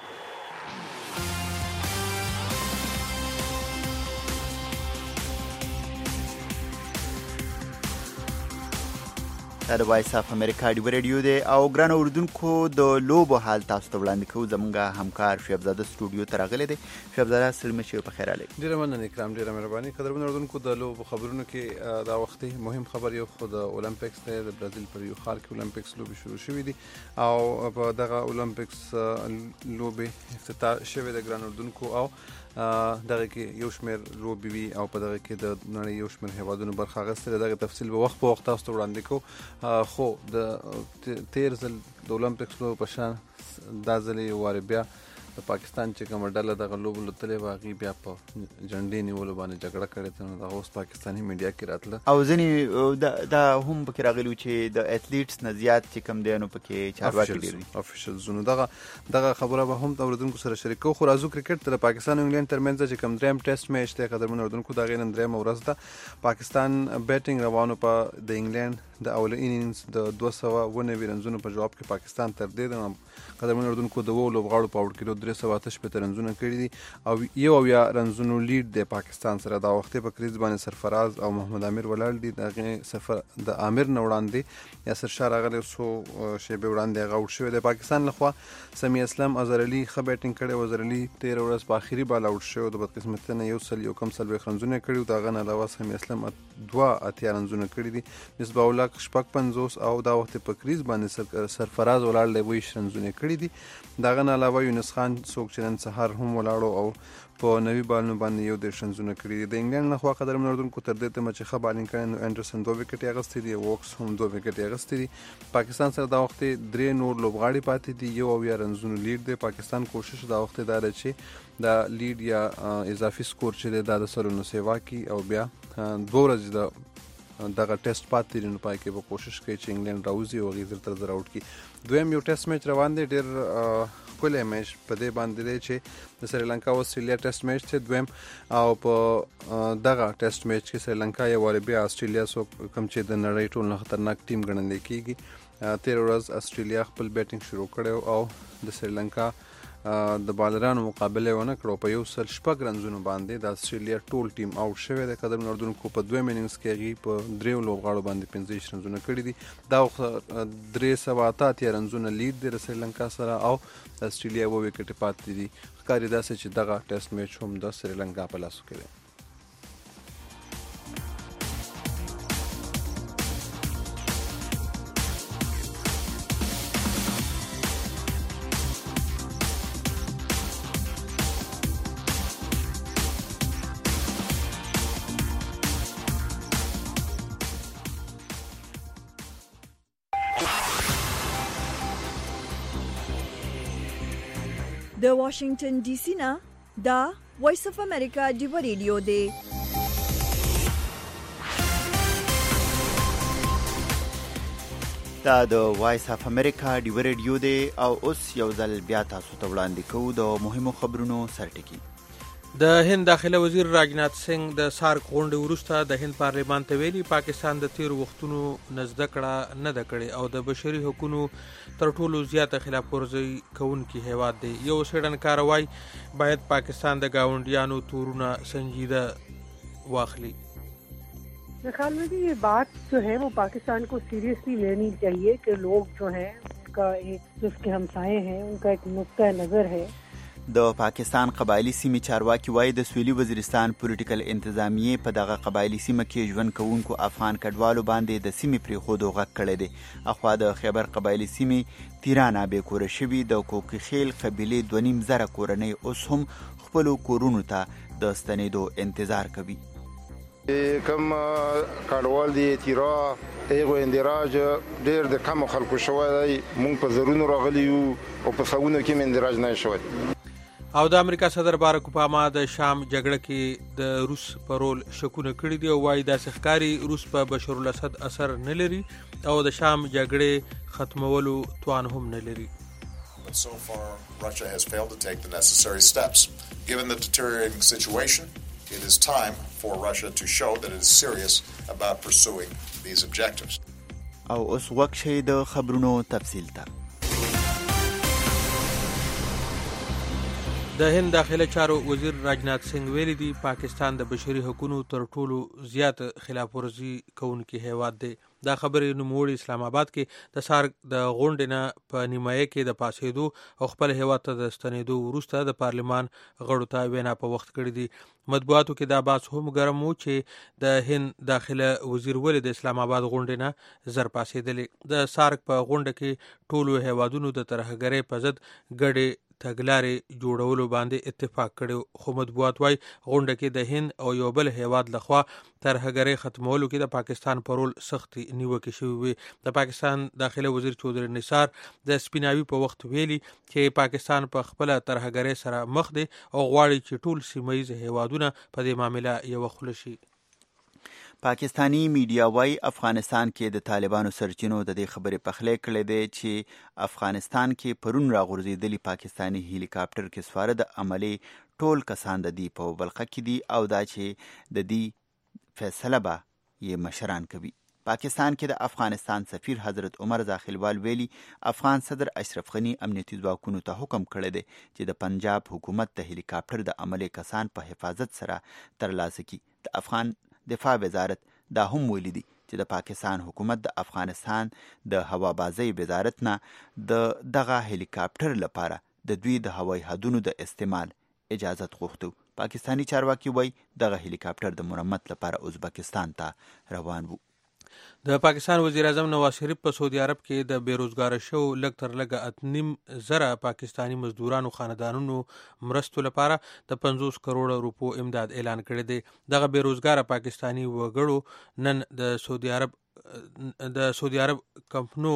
دا د وایس اف امریکا ډیوه ریډیو دی او ګرانو اردوونکو د لوبو حال تاسو ته وړاندې کوو. زموږ همکار شیبزاده سټوډیو ته راغلی دی. شیبزاده سلام شه په خیر علیکم. ډیره مننه اکرام، ډیره مهرباني. قدرمن اردوونکو د لوبو خبرونو کې دا وخت مهم خبر یو خو د اولمپیکس دی. د برازیل پر یو ښار کې اولمپیکس لوبې شروع شوې دي او په دغه اولمپیکس لوبې افتتاح شوې ده ګرانو اردوونکو او دغه کې یو شمېر لوبې وي او په دغه کې د نړۍ یو شمېر هیوادونو برخه اخیستې ده. دغه تفصیل به وخت په وخت تاسو ته وړاندې کوو، خو د تیر ځل د اولمپیکس لوبو په شان دا ځل یې وارې بیا د پاکستان چې کومه ډله دغه لوبو لوتلې وه هغې بیا په جنډې نیولو باندې جګړه کړې ده، نو دغه اوس پاکستاني میډیا کې راتله او ځینې دا هم پکې راغلي چې د ایتلیټس نه زیات چې کوم دی نو پکې چارواکي ډېر وي افیشلز. نو دغه دغه خبره به هم د اردوونکو سره شریکوو. خو راځو کرکټ ته. د پاکستان او انګلینډ ترمنځ چې کوم درېیم ټیسټ میچ دی قدرمن اردوونکو د هغې نن درېیمه ورځ ده. پاکستان بیټینګ روانو په د انګلینډ د اول انینګز د دوه سوه اوه نوي رنزونو په جواب کې پاکستان تر دې ده قدرمن اردوونکو د اوو لوبغاړو په اوټ کېدو درې سوه اته شپېته رنزونه کړي دي او یو اویا رنزونو لیډ دی پاکستان سره. دا وخت په کریز باندې سرفراز او محمد عامر ولاړ دي. د هغې سفر د عامر نه وړاندې یاسر شاه راغلی څو شیبې وړاندې هغه اوټ شوی دی. پاکستان لخوا سمیع اسلم اظهر علي ښه بیټینګ کړی و. اظهر علي تېره ورځ په آخري بال اوټ شوی د بدقسمتۍ نه یو سل یو کم څلوېښت رنزونه یې کړي و. د هغه نه علاوه سمیع اسلم دوه اتیا رنزونه کړي دي. مصباح الحق شپږ پنځوس او دا وخت په کریز باندې سرفراز ولاړ دی ویشت رنزونه کړي دي. د هغه نه علاوه یونس خان څوک چې نن سهار هم ولاړو او په نوي بالونو باندې یو دېرش رنزونه کړي دي. د انګلینډ لخوا قدرمن اردوونکو تر دې دمه چې ښه بالینګ کړی نو انډرسن دوه وکټې اخیستې دي، ووکس هم دوه وکټې اخیستې دي. پاکستان سره دا وخت درې نور لوبغاړي پاتې دي. یو اویا رنزونو لیډ دی. پاکستان کوشش دا وخت دا ده چې دا لیډ یا اضافي سکور چې دی دا د سلو نو سیوا کړي او بیا دوه ورځې د دغه ټیسټ پاتې دي نو پای کې به کوشش کوي چې انګلند راوځي او هغې تر تر آوټ کړي. دویم یو ټیسټ میچ روان دی ډېر ښکلی میچ په دې باندې دی چې د سریلانکا او استرالیا ټیسټ میچ دی دویم او په دغه ټیسټ میچ کې سریلانکا یو وارې بیا استرالیا سو کوم چې د نړۍ ټول نه خطرناک ټیم ګڼل کېږي. تېره ورځ استرالیا خپل بیټینګ شروع کړی او د سریلانکا د بالرانو مقابله ونه کړو په یو سل شپږ رنزونو باندې د استرالیا ټول ټیم آوټ شوی دی. قدرمنو اردوونکو په دویم اننګز کې هغې په دریو لوبغاړو باندې پنځه ویشت رنزونه کړي دي. دا درې سوه اته اتیا رنزونه لید دی د سریلانکا سره او د استرالیا اووه وکټې پاتې دي. ښکاري داسې چې دغه ټیسټ میچ هم د سریلانکا په لاسو کې دی. د واشنگټن ډي سي نه دا وایس اف امریکا ډیو ریډیو دی. دا د وایس اف امریکا ډیو ریډیو دی او اوس یو ځل بیا تاسو ته وړاندې کوو د مهمو خبرونو سرټکی. د هند داخله وزیر راجنات سنگ د سارک غونډې وروسته د هند پارلیمان ته ویلي پاکستان د تیرو وختونو نه زده کړه نه ده کړې او د بشري حقوقو تر ټولو زیاته خلاف ورزي کوونکی هیواد دی. یو څېړنکار وایي باید پاکستان د ګاونډیانو تورونه سنجیده واخلي. मेरे ख्याल में ये बात जो है वो पाकिस्तान को सीरियसली लेनी चाहिए कि लोग जो हैं उनका एक जो उसके हमसाए हैं उनका एक नुक्ता नज़र है. د پاکستان قبایلی سیمې چارواکي وایي د سویلي وزیرستان پولیټیکل انتظامیې په دغه قبایلی سیمه کې ژوند کوونکو افغان کډوالو باندې د سیمې پرېښودو غږ کړی دی. اخوا د خیبر قبایلی سیمې تیرانه بېکوره شوي د کوکیخیل قبیلې دوه نیم زره کورنۍ اوس هم خپلو کورونو ته د ستنېدو انتظار کوي. کم کډوال دی تیرا هغه اندراج ډېر د کم خلکو شوی دی. مونږ په زرونو راغلي یو او په سوونو کې اندراج نه شوی. او د امریکا صدر باراک اوباما د شام جګړه کې د روس په رول شکونه کړي دي او وایي داسې ښکاري روس په بشار الاسد اثر نه لري او د شام جګړې ختمولو توان هم نه لري. But so far, Russia has failed to take the necessary steps. Given the deteriorating situation, it is time for Russia to show that it is serious about pursuing these objectives. او اوس وخت شي د خبرونو تفصیل ته. د هند داخله چارو وزیر راجنات سنگ ویلي دي پاکستان د بشري حقوقو تر ټولو زیات خلاف ورزي کوونکی هیواد دی. دا خبرې نوموړي اسلام آباد کې د سارک د غونډې نه په نیمایه کې د پاسېدو او خپل هیواد ته د ستنېدو وروسته د پارلمان غړو ته وینا په وخت کړی دي. مطبوعاتو کې دا بحث هم ګرم و چې د هند داخله وزیر ولې د اسلام آباد غونډې نه زر پاسېدلې. د سارک په غونډه کې ټولو هیوادونو د ترهګرۍ په ضد ګډې تګلارې جوړولو باندې اتفاق کړی. خو مطبوعات وایي غونډه کې د هند او یو بل هیواد لخوا ترهګرۍ ختمولو کې د پاکستان پر رول سختي نیوکې شوې وي. د پاکستان داخله وزیر چودري نثار د سپیناوي په وخت ویلي چې پاکستان په خپل ترهګرۍ سره مخ دی او غواړي چې ټول سیمه ییز هیوادونه په دې معاملې یو خل شي. پاکستانی میډیا وايي افغانستان کې د طالبانو سرچینو د دې خبرې پخلی کړی دی چې افغانستان کې پرون راغورځېدلي پاکستانی هلیکاپټر کې سواره د عملې ټول کسان د دې په بلخه کې دي او دا چې د دې فیصله به یې مشران کوي. پاکستان کې د افغانستان سفیر حضرت عمر زاخیلوال ویلي افغان صدر اشرف غنی امنیتي ځواکونو ته حکم کړی دی چې د پنجاب حکومت د هلیکاپټر د عملې کسان په حفاظت سره ترلاسه کړي. د افغان دفاع وزارت دا هم ویلي دي چې د پاکستان حکومت د افغانستان د هوابازۍ وزارت نه د دغه هلیکاپټر لپاره د دوی د هوایي حدونو د استعمال اجازت غوښتو. پاکستانی چارواکي وایي دغه هلیکاپټر د مرمت لپاره ازبکستان ته روان وو. د پاکستان وزیر اعظم نواز شریف په سعودي عرب کې د بیروزګار شو لږ تر لږه اتنیم زره پاکستانی مزدورانو خاندانونو مرستو لپاره د پنځوس کروڑ روپو امداد اعلان کړی دی. دغه بیروزګار پاکستانی وګړو نن د سعودي عرب د سعودي عرب کمپنو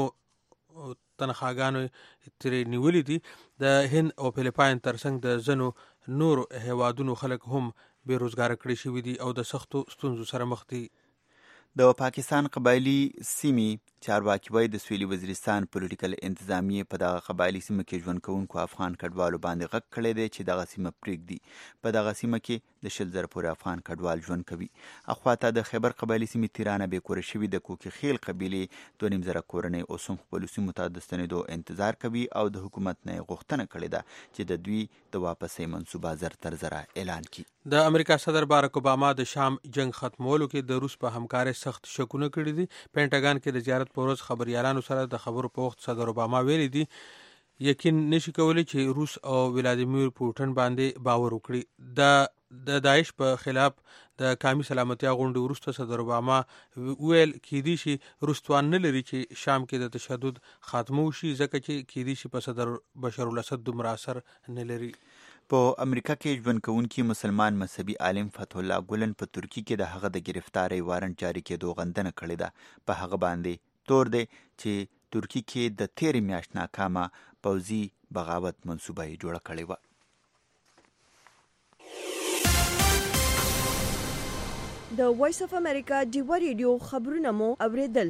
تنخواګانو ترې نیولې دي. د هند او فلیپاین ترڅنګ د ځینو نور هیوادونو خلک هم بیروزګار کړي شوي دي او د سختو ستونزو سره مخ دي. د پاکستان قبایلی سیمې چارواکي وایي د سویلي وزیرستان پولیټیکل انتظامیې په دغه قبایلي سیمه کې ژوند کوونکو افغان کډوالو باندې غږ کړی دی چې دغه سیمه پرېږدي. په دغه سیمه کې د شل زره پورې افغان کډوال ژوند کوي. اخواته د خیبر قبایلي سیمې تیرانه بې کوره شوي د کوکي خیل قبیلې دوه نیم زره کورنۍ اوس هم خپلو سیمو ته د ستنېدو انتظار کوي او د حکومت نه یې غوښتنه کړې ده چې د دوی د واپسۍ منصوبه زر تر زره اعلان کړي. د امریکا صدر باراک اوباما د شام جنگ ختمولو کې د روس په همکارۍ سخت شکونه کړي دي. پینټاګان کې د زیارت په ورځ خبريالانو سره د خبرو په وخت صدر اوباما ویلي دي یقین نشي کولی چې روس او ولادیمیر پوټن باندې باور وکړي. د د داعش په خلاف د قومي سلامتیا غونډې وروسته صدر اوباما ویل کېدی شي روس توان نه لري چې شام کې د تشدد خاتمه وشي ځکه چې کېدی شي په صدر بشار الاسد دومره اثر نه لري. په امریکا کې ژوند کوونکي مسلمان مذهبي عالم فتح الله ګلن په ترکیه کې د هغه د گرفتارۍ وارنټ جاری کېدو غندنه کړې ده. په هغه باندې تور دی چې ترکیه کې د تیرې میاشت ناکامه پوځي بغاوت منصوبه یې جوړه کړې وه. د وایس اف امریکا ډیوا ریډیو خبرونه مو اوریدل.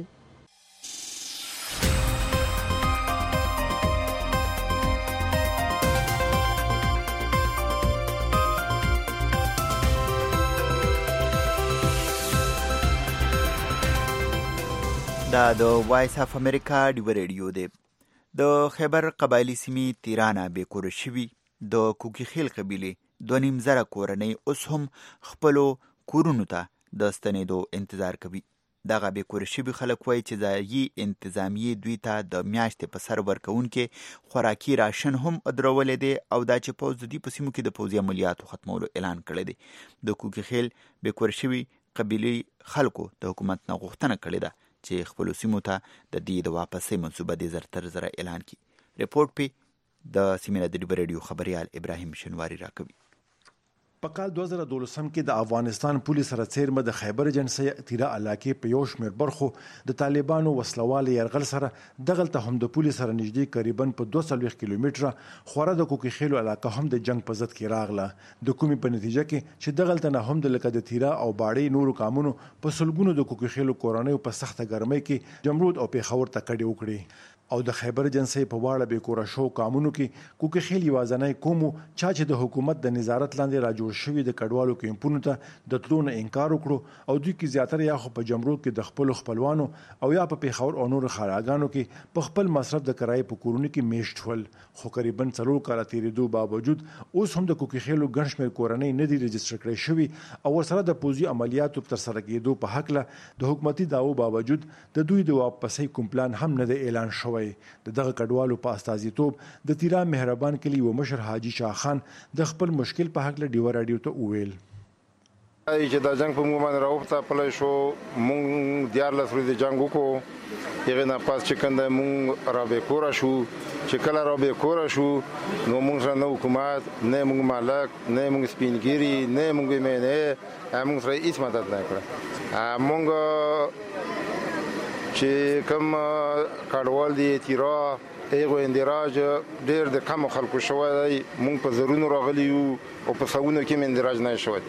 دا د وایس اف امریکا ډیوا ریډیو دی. د خیبر قبایلی سیمې تیرانه بې کوره شوي د کوکي خیل قبیلې دوه نیم زره کورنۍ اوس هم خپلو کورونو ته د ستنېدو انتظار کوي. دغه بې کوره شوي خلک وایي چې ځایي انتظامیې دوی ته د میاشتې په سر ورکوونکې خوراکي راشن هم ادرولی دی او دا چې پوځ د دوی په سیمو کې د پوځي عملیاتو ختمولو اعلان کړی دی. د کوکي خیل بې کوره شوي قبیلې خلکو د حکومت نه غوښتنه کړې ده چې خپلو سیمو ته د دې د واپسۍ منصوبه دې زر تر زره اعلان کړي. رپورټ پې د سیمې نه د ډیوا ریډیو خبریال ابراهیم شنواری راکوي. په کال دوه زره دولسم کې د افغانستان پولیس سره څیرمه د خیبر جنسي تیرا علاقې په یو شمېر برخو د طالبانو وسلوال یرغل سره دغلته هم د پولیس سره نږدې قریبا په دوه څلوېښت کیلومتره خوره د کوکي خیلو علاقه هم د جنگ په ضد کې راغله. د کومې په نتیجه کې چې دغلته نه هم د لکه د تیرا او باړې نورو کامونو په سلګونو د کوکي خیلو کورنیو په سخته ګرمۍ کې جمرود او پیښور ته کډې وکړي او د خیبر جنسي په واړه بې کوره شو کامونو کې کوکي خیل یوازنی کومو چا چې د حکومت د نظارت لاندې را جوړ شوي د کډوالو کیمپونو ته د تلو نه انکار وکړو او دوی کې زیاتره یا خو په جمرود کې د خپلو خپلوانو او یا په پیښور او نورو ښاراګانو کې په خپل مصرف د کرایې په کورونو کې میشت شول. خو قریبا څلور کاله تېرېدو باوجود اوس هم د کوکي خیلو ګڼ شمېر کورنۍ نه دي رجسټر کړی شوي او ورسره د پوځي عملیاتو ترسره کېدو په هکله د حکومتي دعوو باوجود د دوی د واپسۍ کوم پلان هم نه دی اعلان شوی. د دغه کډوالو په استازیتوب د تیرا مهربان کلی و مشر حاجی شاه خان د خپل مشکل په حق له ډیوا رادیو ته وویل چې دا جنگ په موږ باندې راوپته پلی شو. موږ دیارلس ورځې جنګ وکړو. هغې نه پاس چې کنده موږ را بې کوره شو. چې کله را بې کوره شو نو موږ سره نه حکومت نه موږ مالک نه موږ سپینګیري نه موږ مینې موږ سره هېڅ مدد نه کړه. موږ چې کوم کډوال دی تیرا هغه اندراج ډېر د کم خلکو شوی دی. موږ په زرونو راغلي یو او په سوونو کې مې اندراج نه شوی.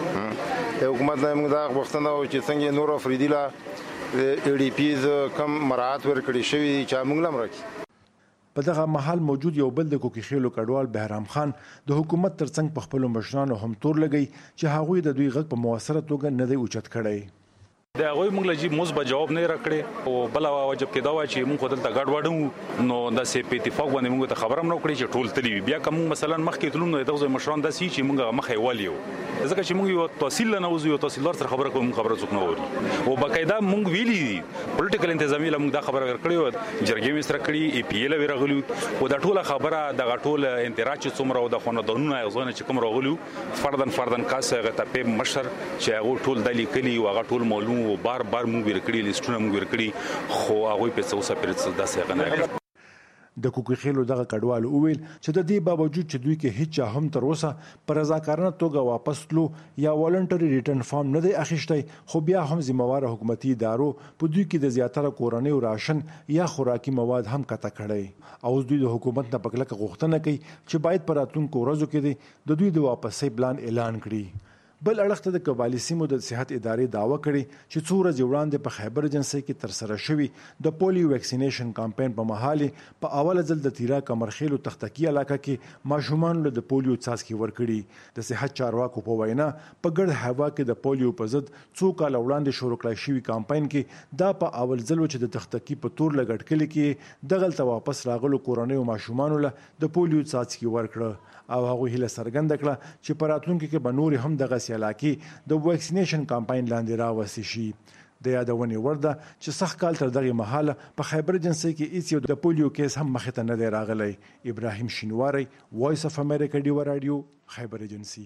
حکومت نه موږ دا غوښتنه وه چې څنګه نور افریدي له ای ډي پیز کم مراعات ورکړي شوي دي چې موږ هم راکړي. په دغه محل موجود یو بل د کوکي خیلو کډوال بهرام خان د حکومت ترڅنګ په خپلو مشرانو هم تور لګی چې هغوی د دوی غږ په موثره توګه نه دی اوچت کړی. د هغوی موږ له جیب مثبت جواب نه راکړی او بله وجب کېدا وه چې موږ خو دلته ګډ وډ وو نو داسې په اتفاق باندې موږ ته خبره هم نه وکړې چې ټول تللي وي. بیا که موږ مثلا مخکې تلو نو دغه ځای مشران داسې چې موږ مخه یې والي وو ځکه چې موږ یو تحصیل نه وځو یو تحصیلدار سره خبره کوو خبره څوک نه اوري او باقاعده موږ ویلي دي پولیټیکل انتظامیې له موږ دا خبره ورکړې وه جرګې مې سره کړي ای پي ای له راغلي او دا ټوله خبره دغه ټول انتراج چې څومره او د خاندانونو هغه ځایونه چې کوم راغلي فردن فردن کاس هغه ته مشر چې هغه ټول د لیکلي او هغه ټول معلوم او بار بار موږ ورکړي لیستونه موږ ورکړي خو هغوی په څه اوسه پرې داسې هغه نه. د کوکي خیلو دغه کډوالو وویل چې د دې باوجود چې دوی کې هیڅ چا هم تر اوسه په رضاکارانه توګه واپس تلو یا والنټري ریټرن فارم نه دی اخیستی خو بیا هم ذمهواره حکومتي ادارو په دوی کې د زیاتره کورنیو راشن یا خوراکي مواد هم قطع کړی او دوی د حکومت نه په کلکه غوښتنه کوي چې باید په راتلونکو ورځو کې د دوی د واپسۍ پلان اعلان کړي. بل اړخ ته د قبایلي سیمو د صحت ادارې دعوه کړې چې څو ورځې وړاندې په خیبر ایجنسۍ کې ترسره شوی د پولیو ویکسینیشن کمپاین په مهال په اوله ځل د تیرا کمرخیلو تختکی علاقه کې ماشومان له د پولیو څاڅکي ورکړي. د صحت چارواکو په وینا په ګډ هوا کې د پولیو په ضد څو کال وړاندې شروع کړای شوی کمپاین کې دا په اول ځل چې د تختکی په تور لګټ کلی کې دغلته واپس راغلو کورنۍ او ماشومان له د پولیو څاڅکي ورکړه او هغه هله سرګند کړه چې په راتلونکي کې به نور هم دغه سیالاکي د ویکسینیشن کمپاین لاندې راوستي شي. د یادونې وړ ده چې سخت کال تر دغه مهاله په خیبر ایجنسۍ کې هیڅ یو د پولیو کیس هم مخې ته نه دی راغلی. ابراهیم شینواری، وایس اف امریکا ډیو رادیو، خیبر ایجنسۍ.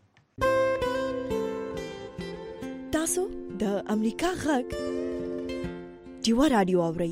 تاسو د امریکا غږ ډیو رادیو اورئ.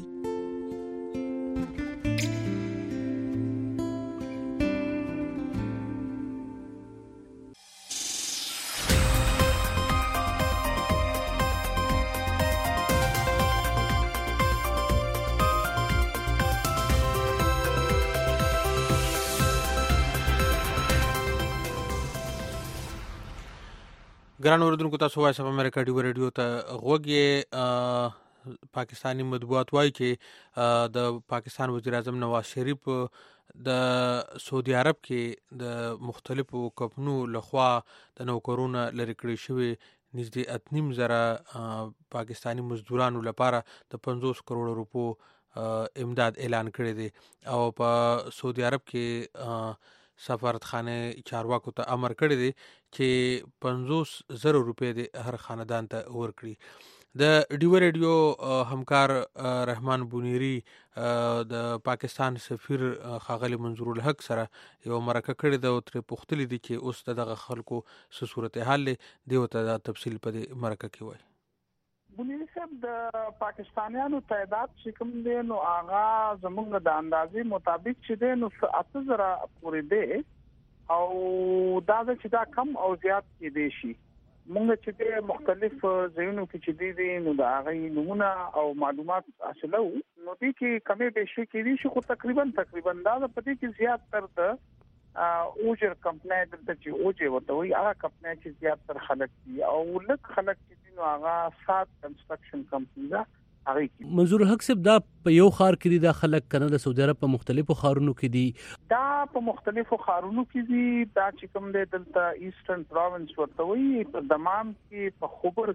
ګران اوریدونکو، تاسو وایس اف امریکا ډیو رادیو ته غوږ یې. پاکستانی مطبوعات وایي چې د پاکستان وزیر اعظم نواز شریف د سعودي عرب کې د مختلفو کمپنیو لخوا د نوکرونو لرې کړی شوی نږدې اتنیم زره پاکستانی مزدورانو لپاره د پنځوس کروڑ روپو امداد اعلان کړی دی او په سعودي عرب کې سفارتخانه چارواکو ته امر کړی دی چې پنځوس زره روپۍ د هر خاندان ته ورکړي. د ډیو رادیو همکار رحمان بونیری د پاکستان سفیر ښاغلی منظور الحق سره یو مرکه کړې ده او ترې پوښتلي دي چې اوس د دغه خلکو څه صورتحال دی. دی ورته دا تفصیل په دې مرکه کې وایي. بنیادی صاحب د پاکستانیانو تعداد چې کوم دی نو هغه زموږ د اندازې مطابق چې دی نو اته زره پورې دی او دا چې دا کم او زیات کې دی شي. موږ چې د مختلف ځایونو کې چې دی دی نو د هغه نمونه او معلومات حاصلو نو دي کې کمې بیشي کې دي شي خو تقریبا تقریبا دا په دې کې زیات تر د اوجر کمپنی دلته چې اوجه وته وي هغه کمپنی چې زیات تر خلک دي او لږ خلک چې نو هغه سات کنستراکشن کمپنی دا هغه کې. منظور الحق صاحب دا په یو خار کې دي دا خلک کنه د سعودي عرب په مختلفو خارونو کې دي دا په مختلفو خارونو کې دي دا چې کوم دی دلته ایسټرن پروینس ورته وي په دمام کې په خبر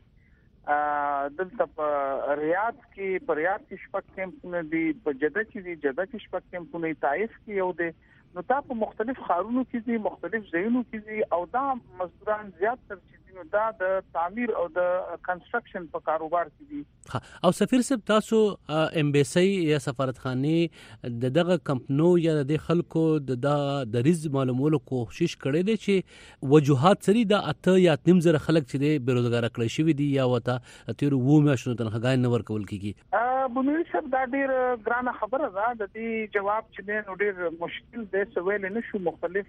کې دلته په ریاض کې په ریاض کې شپږ کمپونه دي په جده کې دي جده کې شپږ کمپونه طائف کې یو دي نو دا په مختلف خارونو کې دي مختلف ځایونو کې دي او دا مزدوران زیات تر چې نو دا د تعمیر او د کنستراکشن په کاروبار کې دي. او سفیر صاحب تاسو امبیسي یا سفارتخانه د دغه کمپنو یا د خلکو د د ریز معلومولو کوشش کړی دی چې وجوهات سری د اته یا نیم زره خلک چې د بیروزګار کړی شوی دي یا وته تیر وو میاشتو تنخواګان نه ورکول کیږي. بنوي صاحب دا ډیر ګرانه خبره ده د دې جواب چې نو ډیر مشکل دی سوال نه شو مختلف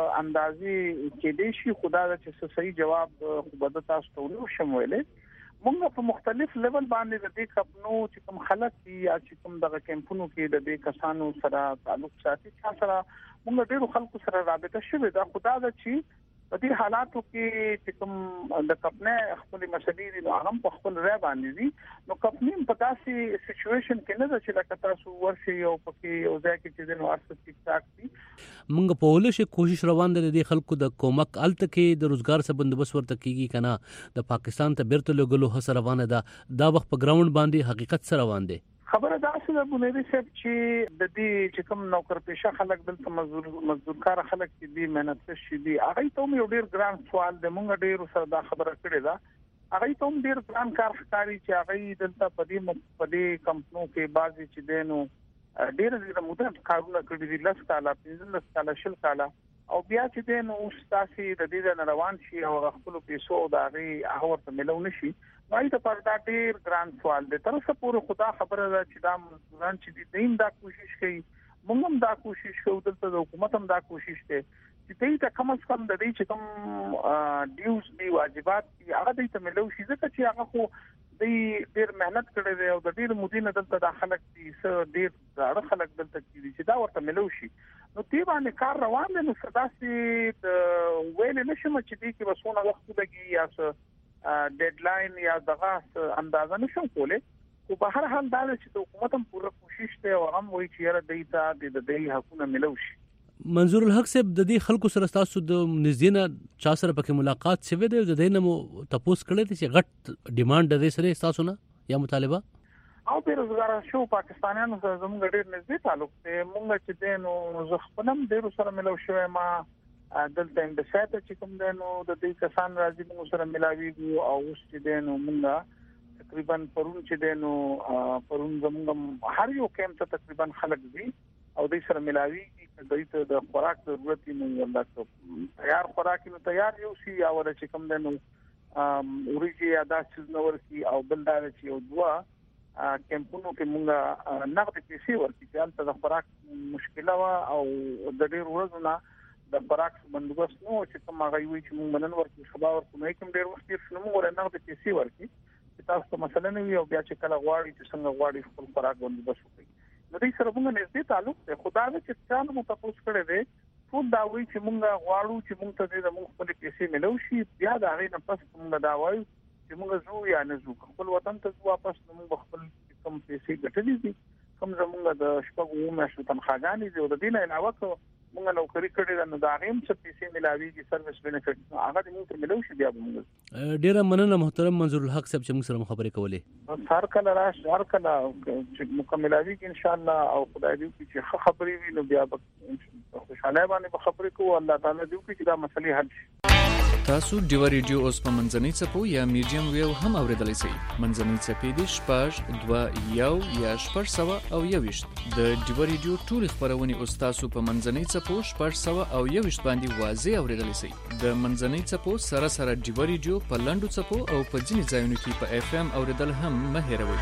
اندازې کې دي شي خدا چې صحیح جواب خو بده تاسو ته نو شمولې. موږ په مختلف لیول باندې د دې کمپنو چې کوم خلک دي یا چې کوم دغه کمپنو کې د دې کسانو سره تعلق ساتي چې سره موږ ډیرو خلکو سره رابطه شوې ده خدا دا چې په دې حالاتو کې چې کوم د کمپنی خپل مسلې دي نو هغه په خپل رای باندې دي نو کمپنی په داسې سچويشن کې نه ده چې لکه تاسو ورشي او پکې یو ځای کې چې نو ارڅ ټیک ټاک دي. موږ په ولې شي کوشش روان دي د خلکو د کومک الته کې د روزګار څخه بندوبست ورته کیږي کنه د پاکستان ته بیرته لګلو هڅه روانه ده دا وخت په ګراوند باندې حقیقت سره روان دي. خبره دا څه ده بنیادی صاحب چې د دې چې کوم نوکر پیشه خلک دلته مزدور مزدورکار خلک چې دي مهنت کشي دي هغه ته یو ډیر ګران سوال دی مونږ ډیر سره دا خبره کړې ده هغه ته ډیر ګران کار ښکاري چې هغه دلته په دې په دې کمپنو کې بازي چې دینو ډیر ډیر موده کارونه کړی دي لس کاله پنځلس کاله شل کاله او بیا چې دینو استاسي د دې نه روان شي او خپل پیسو دا غي هغه ورته ملو نشي وای ته پر دا ډیر ګران سوال دی تر څو پورې خدا خبره ده چې دا مزدوران چې دین دا کوشش کوي موږ هم دا کوشش کوو دلته د حکومت هم دا کوشش کوي چې دې ته کم از کم د دې چې کوم ډیوز دی واجبات دي هغه دې ته ملو شي ځکه چې هغه خو دې ډیر مهنت کړی دی او د ډیر مدینه دلته د خلک دي څه ډیر زړه خلک دلته دي چې دا ورته ملو شي نو تی باندې کار روان دی. نو سداسي د ویل نشم چې دې کې وسونه وخت لګي یا څه ډیډلاین یا دغه اندازه نشم کوله. خو په هر حال دا چې د حکومت هم پوره کوشش کوي او هم وایي چې یاره دې ته د دې حقونه ملو شي. منظور الحق صاحب د دې خلکو سره تاسو د نږدې نه چا سره پکې ملاقات شوه دی؟ د دې نه مو تاسو کړی چې غټ ډیماند د دې سره تاسو نه یا مطالبه او بیروزګار شو پاکستانیانو سره زموږ ډېر نږدې تعلق دی. مونږ چې دینو زه خپلم ډېر سره ملو شوی ما دلته امبسات چې کوم دینو د دې کسان راځي موږ سره ملاوي او اوس چې دینو مونږ تقریبا پرون چې دینو پرون زموږ هر یو کېم ته تقریبا خلک دي او دې سره ملاوي د دې د خوراک ضرورت نه ولدا تیار خوراک نو تیار یو شي او چې کوم دینو اوريږي یا دا چې نو ورکی او بلدار چې یو دوا کمپونو کې مونږه نقد پیسې ورکړي چې د خوراک مشکله وا او د ډېر ورځې نه د خوراک بندوبست نو چې کوم هغه وی چې مونږ نن ورکړي خبر ورکړو نه کوم ډېر وخت یې نو مونږ نقد پیسې ورکړي چې تاسو مثلا نه وي او بیا چې کله غواړي چې څنګه غواړي خپل خوراک بندوبست وکړي. نو دې سره مونږ نږدې تعلق دی. خدای دې چې څنګه مو تاسو کړی دی ټول دا وی چې مونږ غواړو چې مونږ ته دې مونږ خپل پیسې ملو شي. بیا دا غي نه پس مونږ دا وایو چې مونږ زو یا نه زو خپل وطن ته واپس مونږ خپل کوم پیسې ګټلې دي کوم زمونږ د شپږو میاشتو تنخواګانې دي او د دې نه علاوه مونږ نوکری کړې ده نو دا غیم څه پیسې ملاويږي سرویس بینیفټ هغه دې مونږ ته ملو شي. بیا مونږ ډیره مننه محترم منظور الحق صاحب چې موږ سره خبرې کولې. هر کله راش هر کله چې مکملاويږي ان شاء الله او خدای دې چې خبرې وي نو بیا به خوشاله باندې خبرې کوو. الله تعالی دې چې دا مسلې حل شي. تاسو ډیو ریډیو اوس په منځنۍ څپو یا میډیم ویو هم اوریدلای شئ. منځنۍ څپې د شپږ دوه یو یا شپږ سوه او یوویشت د ډیو ریډیو ټول خبرونه اوس تاسو په منځنۍ څپو شپږ سوه او یوویشت باندې واضح اوریدلای شئ. د منځنۍ څپو سره سره ډیو ریډیو په لاندو څپو او په ځینې ځایونو کې په اف ام اوریدل هم مه هیروئ.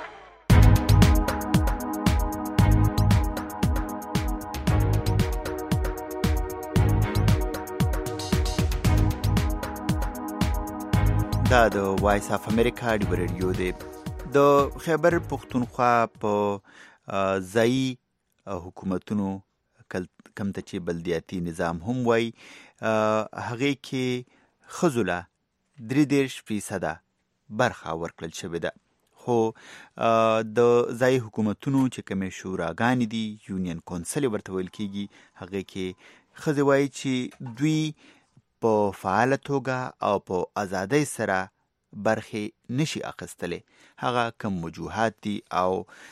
دا د وایس اف امریکا ډیو ریډیو دی. د خیبر پختونخوا په ځایي حکومتونو کم ته چې بلدیاتي نظام هم وای هغه کې خزوله درې دېرش فیصده برخه ورکړل شوې ده. خو د ځایي حکومتونو چې کومې شوراګانې دي یونین کونسل ورته ویل کېږي هغه کې ښځې وایي چې دوی په فعاله توګه او په ازادۍ سره برخې نشي اخیستلی. هغه کم وجوهات دي او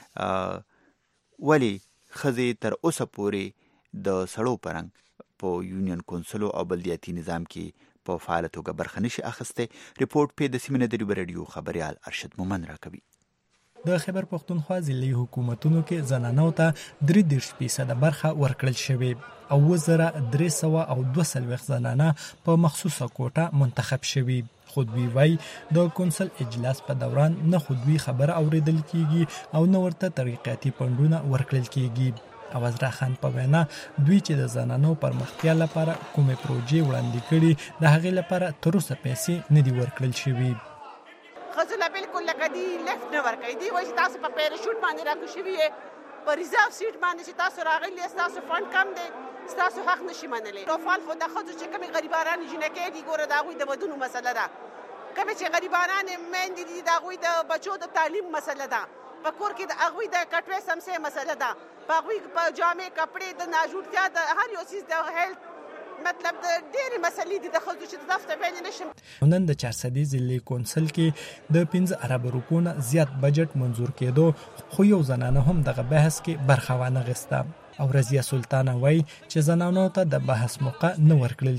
ولی ښځې تر اوسه پورې د سړو پرنګ په یونین کونسلو او بلدیاتي نظام کې په فعاله توګه برخه نشي اخیستی. ریپورټ په د سیمې نه د ډیو ریډیو خبریال ارشد مومن راکوي. د خیبر پختونخوا ضلعي حکومتونو کې زنانو ته درې دېرش فیصده برخه ورکړل شوې او اووه زره درې سوه او دوه څلوېښت زنانه په مخصوصه کوټه منتخب شوي. خودوی وای د کونسل اجلاس په دوران نه خودوی خبر اوریدل کیږي او نه ورته ترقیاتي پندونه ورکړل کیږي. او عزرا خان په وینا دوی چې د زنانو پرمختیا لپاره کومې پروژې وړاندې کړي د هغې لپاره تر اوسه پیسې نه دي ورکړل شوي. خزله بالکل لکه دی لفت نه ورکړي دی وایي تاسو په پیراشوټ باندې راکو شوي یې په ریزرو سیټ باندې چې تاسو راغلي تاسو فند کم دی ستاسو حق نشي منلی. روفال خو د ښځو چې کومې غریبانان جنکۍ دي ګوره د هغوی د ودونو مسله ده. کومې چې غریبانان میندې دي د هغوی د بچو د تعلیم مسله ده. په کور کې د هغوی د کټوۍ سمسې مسله ده. په هغوی په جامې کپړې د ناجوړتیا د هر یو څیز د هیلت مطلب د ډېرې مسلې دي د ښځو چې تاسو ته ویلی نشم. نن د چارسدي ضلعي کونسل کې د پنځه اربه روپو نه زیات بجټ منظور کېدو خو یو زنانه هم دغه بحث کې برخه وانغسته. او رضیه سلطانه وای چې زنانو ته د بحث موقع نه ورکړل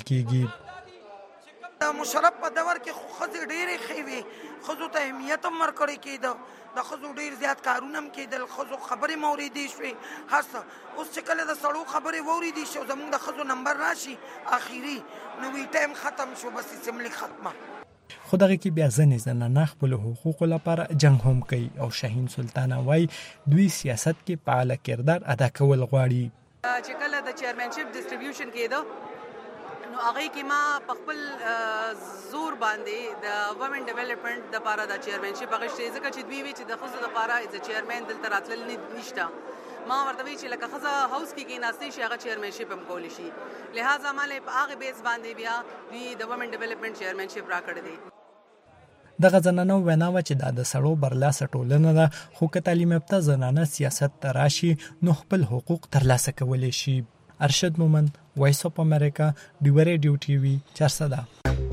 کیږي. د مشرف په دور کې خو ښځې ډېرې ښې وې. ښځو ته اهمیت هم ورکړی کېده. د ښځو ډېر زیات کارونه هم کېدل. ښځو خبرې م اورېدی شوې هر څه. اوس چې کله د سړو خبرې واورېدی شي او زموږ د ښځو نمبر راشي اخري نو وی ټایم ختم شو بس اسمبلي ختمه. خو دغه کې بیا ځینې زنانه خپلو حقوقو لپاره جنګ هم کوي او شاهین سلطانه وای دوی سیاست کې فعاله کردار ادا کول غواړي. چې کله د چیرمنشپ ډسټریبیوشن کېده نو هغه کې ما په خپل زور باندې د وومن ډیولپمنٹ لپاره د چیرمنشپ غوښتې ځکه چې دوی وی چې د ښځو لپاره د چیرمن دلته راتلل نشته ما ورته وی چې لکه خزه هاوس کې کې ناشې شي هغه چیرمنشپ هم کول شي لہذا مالې په هغه بیس باندې بیا دی د وومن ډیولپمنٹ چیرمنشپ راکړی دی دغه زنانه ویناوه چې دا د سړو برلاسه ټولنه ده خو که تعلیم یافته زنانه سیاست ته راشي نو خپل حقوق ترلاسه کولی شي. ارشد مومند، وایس اف امریکا، ډیو ریډیو ټي وي، چارسده.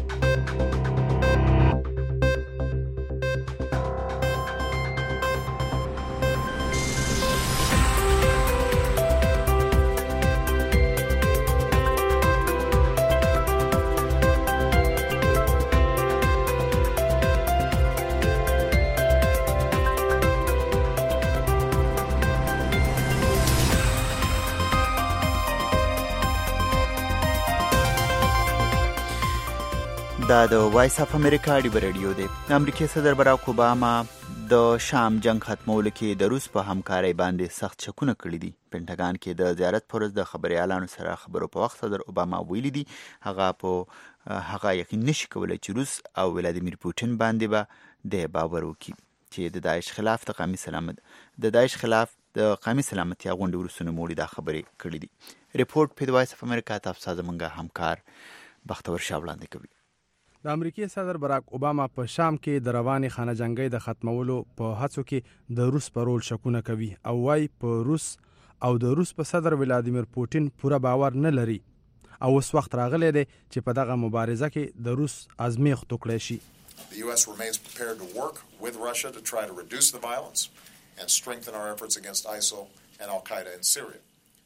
دا د وایس اف امریکا ډیو ریډیو دی. امریکای صدر باراک اوباما د شام جنگ ختمولو کې د روس په همکارۍ باندې سخت شکونه کړي دي. پینټاګان کې د زیارت پر ورځ د خبريالانو سره خبرو په وخت صدر اوباما ویلي دي هغه په هغه یقین نشي کولای چې روس او ولادیمیر پوتین باندې به د باور وکړي چې د داعش خلاف د قومي سلامت د داعش خلاف د قومي سلامتیا غونډې ورسونه موړي دا خبرې کړې دي. ریپورت په وایس اف امریکا تاسو زمونږ همکار بختور شاه وړاندې کوي. د امریکای صدر باراک اوباما په شام کې د رواني خانه جنگي د ختمولو په هڅو کې د روس په رول شکونه کوي او وايي په روس او د روس په صدر ولادیمیر پوتین پوره باور نه لري او اوس وخت راغلی دی چې په دغه مبارزه کې د روس ازمیښت وکړي شي. The U S remains prepared to work with Russia to try to reduce the violence and strengthen our efforts against I S I L and Al-Qaeda in Syria.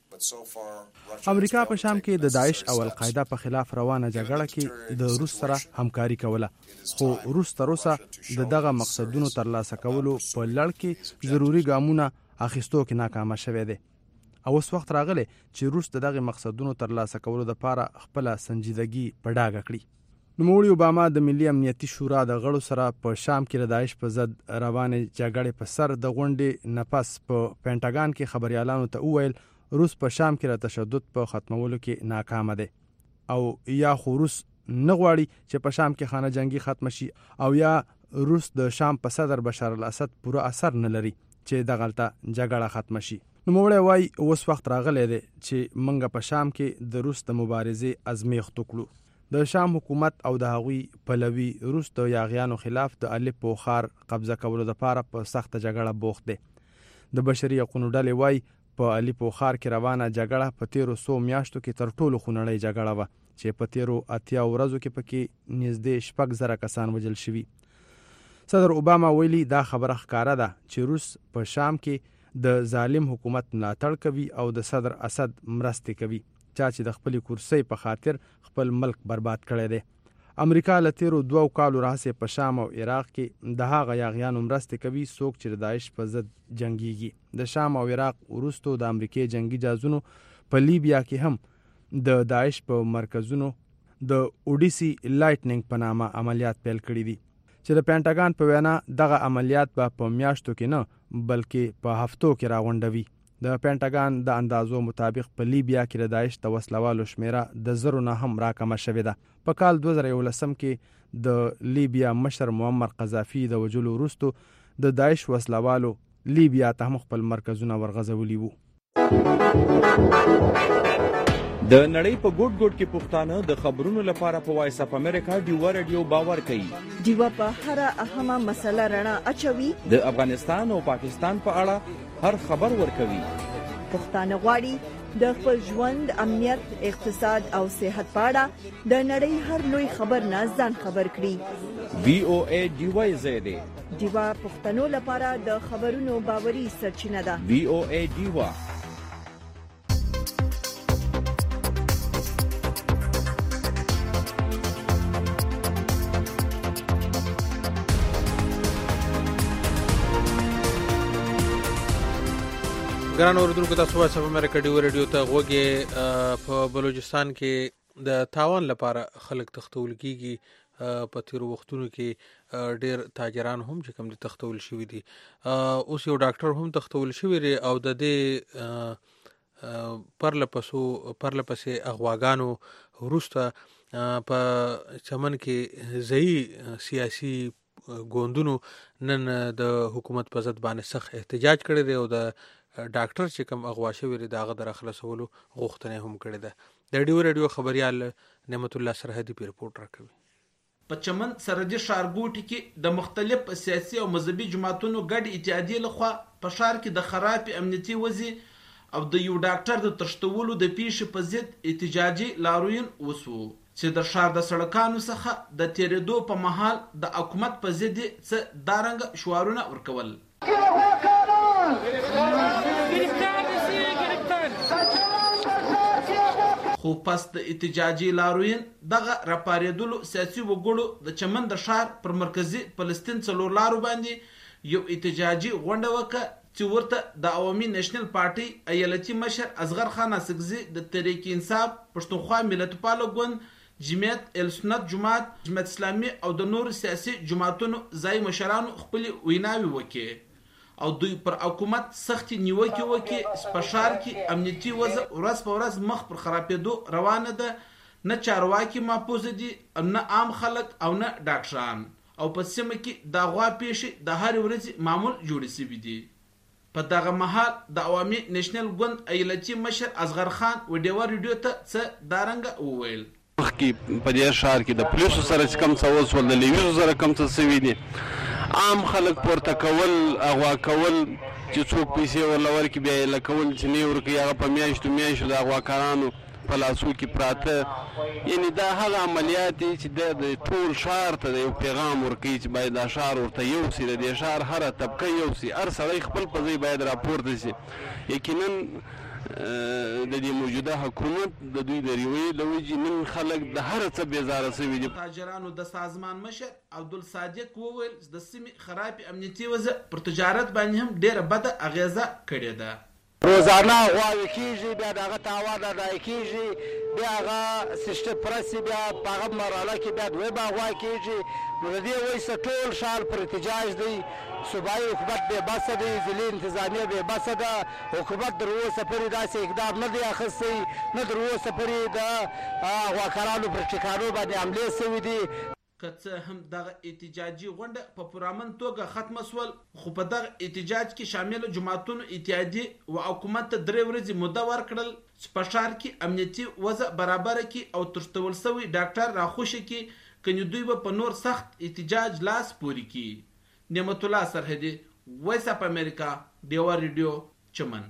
امریکا په شام کې د داعش او القاعده په خلاف روانه جګړه کې د روس سره همکاري کوله خو روس تر اوسه د دغه مقصدونو ترلاسه کولو په لړ کې ضروري ګامونه اخیستو کې ناکامه شوه دي او اوس وخت راغلی چې روس دغه مقصدونو ترلاسه کولو لپاره خپل سنجیدګي په ډاګه کړي. نوموړي اوباما د ملي امنیتي شورا د غړو سره په شام کې د داعش په ضد روانه جګړې په سر د غونډې نفس په پینټاګان کې خبريالانو ته وویل روس په شام کې د تشدد په ختمولو کې ناکام دي او یا خو روس نه غواړي چې په شام کې خانه جنگي ختم شي او یا روس د شام په صدر بشار الاسد پوره اثر نه لري چې د غلطه جګړه ختم شي. نو موږ وایي اوس وخت راغلی دی چې منګه په شام کې د روس د مبارزې ازمیښت وکړو. د شام حکومت او د هغوی پلوي روس د یاغیانو خلاف د الیپو ښار قبضه کولو لپاره په سخته جګړه بوخت دی. د بشري حقوقو ډلې وایي په الیپو ښار کې روانه جګړه په تیرو سو میاشتو کې تر ټولو خونړۍ جګړه وه چې په تیرو اتیا ورځو کې پکې نږدې شپږ زره کسان وژل شوي. صدر اوباما ویلي دا خبره ښکاره ده چې روس په شام کې د ظالم حکومت ملاتړ کوي او د صدر اسد مرستې کوي چا چې د خپل کرسۍ په خاطر خپل ملک برباد کړی دی. امریکا له تیرو دوو کالو راهیسې په شام او عراق کې د هغه یاغیانو مرستې کوي څوک چې د داعش په ضد جنګیږي. د شام او عراق وروسته د امریکای جنگي جهازونو په لیبیا کې هم د داعش په مرکزونو د اوډیسی لایټنینګ په نامه عملیات پیل کړي دي چې د پینټاګان په وینا دغه عملیات به په میاشتو کې نه بلکې په هفتو کې راغونډوي. د پینټاګان د اندازو مطابق په لیبیا کې د داعش د وسلوالو شمیره د زرو نه هم راکمه شوې ده. په کال دوه زره یولسم کې د لیبیا مشر معمر قذافي د وژلو وروسته د داعش وسلوالو لیبیا ته هم خپل مرکزونه ورغځولي وو. د نړۍ په ګوټ ګوټ کې پښتانه د خبرونو لپاره په وایس اف امریکا ډیو ریډیو باور کوي. ډیو په هر اهمه مسله رڼا اچوي. د افغانستان او پاکستان په اړه هر خبر ورکوي. پښتانه غواړي د خپل ژوند، امنیت، اقتصاد او صحت په اړه د نړۍ هر لوی خبر نه ځان خبر کړي. وی او ای ډیو زیاده ډیو پښتنو لپاره د خبرونو باوري سرچینه ده. وی او ای ډیو ګران اوریدونکو تاسو وایس اف امریکا ډیو ریډیو ته غوږی. په بلوچستان کې د تاوان لپاره خلک تختول کیږي. په تیرو وختونو کې ډیر تاجران هم چې کوم دي تختول شوي دي. اوس یو ډاکټر هم تختول شوی دی او د دې پرلپسو پرلپسې اغواګانو وروسته په چمن کې ځایي سیاسي ګوندونو نن د حکومت په ضد باندې سخت احتجاج کړی دی او د ډاکټر چې کوم اغوا شوی دی داغه در خلاصولو غوښتنه هم کړې ده. د ډیو ریډیو خبريال نعمت الله سرحدي په رپورت راکوي. په چمن سرحدي ښارګوټي کې د مختلف سیاسي او مذهبي جماعتونو ګډ اتحادیې لخوا په ښار کې د خراب امنیتي وضع او د یو ډاکټر د تښتولو د پیښې په ضد احتجاجي لاروین وسو چې د ښار د سړکانو څخه د تیریدو په مهال د حکومت په ضد څه دارنګ شعارونه ورکول. خو پس د احتجاجي لاروین دغه راپارېدلو سیاسي وګړو د چمن د ښار پر مرکزي فلسطین څلور لارو باندې یو احتجاجي غونډه وکړه چې ورته د عوامي نیشنل پارټي ایالتي مشر اصغر خان اڅکزي د تحریک انصاف پښتونخوا ملتپاله ګوند جمعیت السنت جماعت جمعیت اسلامي او د نور سیاسي جماعتونو ځای مشرانو خپل ویناوي وکړي او دوی پر حکومت سختي نیوکې وکړي. په ښار کې امنیتي وضع ورځ په ورځ مخ پر خرابېدو روانه ده. نه چارواکي محفوظ دي، نه عام خلک او نه ډاکټران، او په سیمه کې د غوا پیښې د هر ورځې معمول جوړې شوي دي. په دغه مهال د عوامي نیشنل ګوند ایالتي مشر اصغر خان وډیوا ریډیو ته څه دارنګه وویل. مخکې په دې ښار کې د پولیسو سره چې کوم څه وسول د لیویزو سره کوم څه شوي دي، عام خلک پورته کول، اغوا کول چې څوک پیسې ورله ورکړي بیا یې لکول چې نه یې ورکوي، هغه په میاشتو میاشتو د اغواکارانو په لاسو کې پراته. یعنې دا هغه عملیات دي چې د ټول ښار ته د یو پیغام ورکوي چې باید دا ښار ورته یوسي، د دې ښار هره طبقه یوسي، هر سړی خپل په ځای باید راپورته شي. یقینا د دې موجوده حکومت د دوی د رویې له وجې نن خلک د هر څه بیزاره شوي دي. تاجرانو د سازمان مشر عبدالصادق وویل د سیمې خراب امنیتي وضع پر تجارت باندې هم ډېره بده اغیزه کړې ده. روزانه غواوې کېږي، بیا د هغه تاوان ادای کېږي، بیا هغه سیسټم پرسي، بیا په هغه مرحله کې بیا دویمه غوا کېږي. نو د دې وجې ټول ښار پر احتجاج دی. صوبایي حکومت بې بسه دی، ضلعي انتظامیه بې بسه ده. حکومت تر اوسه پورې داسې اقدام نه دی اخیستی، نه تر اوسه پورې د غواکارانو پر ټیکانو باندې حملې شوي دي. که څه هم دغه احتجاجي غونډه په پرامن توګه ختمه سول، خو په دغه احتجاج کې شامل جماعتونو اتحادیې و حکومت ته درې ورځې موده ورکړل چې په ښار کې امنیتي وضع برابره کړي او تښتول شوي ډاکټر راخوشي کړي، کنې دوی به په نور سخت احتجاج لاس پورې کړي. نعمت الله سرحدي، وایس اف امریکا، ډیوا ریډیو، چمن.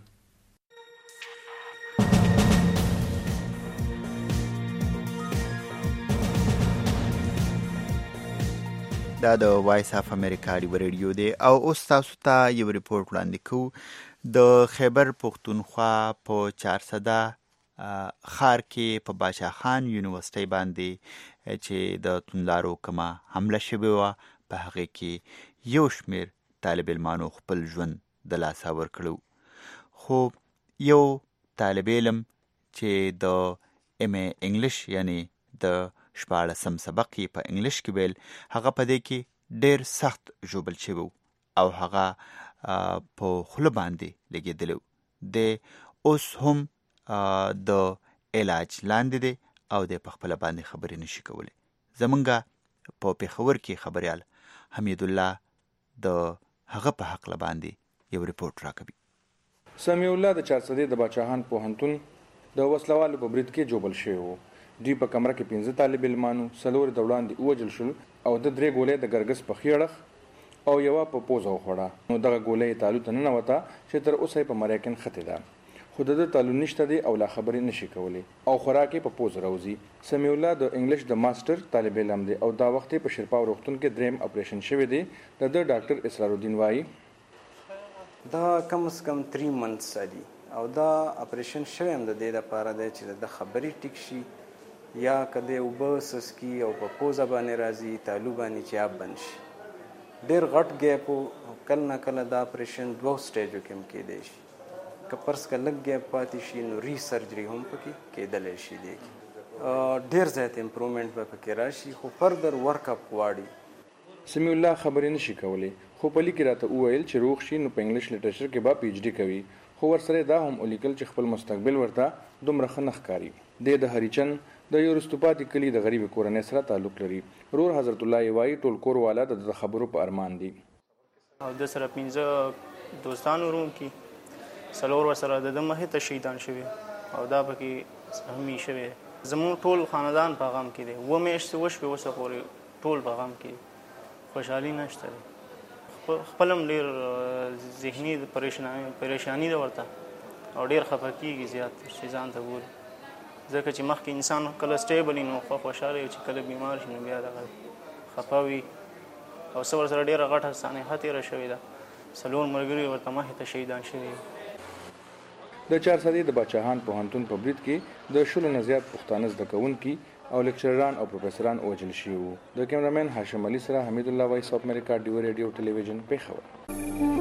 دا د وایس اف امریکا ډیوا ریډیو دی او اوس تاسو ته یو ریپورت وړاندې کوو. د خیبر پښتونخوا په چارسده ښار کې په باچا خان یونیورسټۍ باندې چې د توندلارو کومه حمله شوې وه، په هغې کې یو شمېر طالب علمانو خپل ژوند د لاسه ورکړو. خو یو طالب علم چې د ایم ای انګلیش یعنې د شپاړسم سبق یې په انګلیش کې ویل، هغه په دې کې ډېر سخت ژوبل شوی او هغه په خوله باندې لګېدلی. د اوس هم د علاج لاندې دی او د په خپله باندې خبرې نشي کولی. زمونږ په پېښور کې خبریال حمید الله د هغه په حقله باندې یو ریپورت راکوي. سمیع الله د چارسدې د باچاهان پوهنتون د وسلوالو په برید کې جوبل شوی و. دوی په کمره کې پنځه طالب علمانو، څلور د وړاندې ووژل شول او د درې ګولۍ د ګرګس په خیړخ او یوه په پوزه وخوړه. نو دغه ګولۍ یې تالو ته ننوته چې تر اوسه یې په مریکن ختې ده، خو د ده تالو نشته دی او لا خبرې نشي کولی او خوراک یې په پوز راوځي. سمیع الله د انګلیش د ماسټر طالب علم دی او دا وخت یې په شیرپا روغتون کې دریم اپریشن شوی دی. د ده ډاکټر اسرار الدین وایي دا کم از کم تھری منتھس دي او دا اپریشن شوی هم د دې لپاره دی چې د خبرې ټیک شي، یا کده اوبه سسکي او په پوزه باندې راځي، تالو باندې چې آب بند شي. ډېر غټ ګیپ و، کله نه کله دا اپریشن دوه سټیجو کې هم کیدی شي. که پرس که لږ ګیپ پاتې شي نو ری سرجري هم پکې کیدلی شي. دی ډېر زیات امپرومنټ به پکې راشي، خو فردر ورک اپ غواړي. سمیع الله خبرې نشي کولی، خو په لیک راته وویل چې روغ شي نو په انګلیش لټریچر کې به پی ایچ ډي کوي، خو ورسره دا هم ولیکل چې خپل مستقبل ورته دومره ښه نه ښکاري. دی د هریچن د یو رستوپاتې کلي د غریب کورنۍ سره تعلق لري. رور حضرت الله یې وایي ټول کور والا د خبرو په ارمان دي. او د سره پنځه دوستان ورو کې څلور ورسره د ده مخې ته شهیدان شوي او دا پکې زخمي شوي. زموږ ټول خاندان په غم کې دی. اووه میاشتې وشوې اوسه پورې ټول په غم کې دي. خوشحالي نشته دی. خپل هم ډېر ذهني پریشاني ده ورته او ډېر خفه کېږي زیات چې ځان ته ګوري، ځکه چې مخکې انسان کله سټیبل وي نو خو خوشحاله وي، چې کله بیمار شي نو بیا دغه خفه وي. او څه ورسره ډېره غټه سانحه تېره شوې ده. څلور ملګري ورته مخې ته شهیدان شوي. د چارسدې د باچاهان پوهنتون په برید کې د شلو نه زیات پښتانه زده کوونکي او لیکچرران او پروفیسوران وژل شوي وو. د کیمرامین هاشم علي سره حمید الله وایس اف امریکا ډیو ریډیو ټلویزیون پیښور.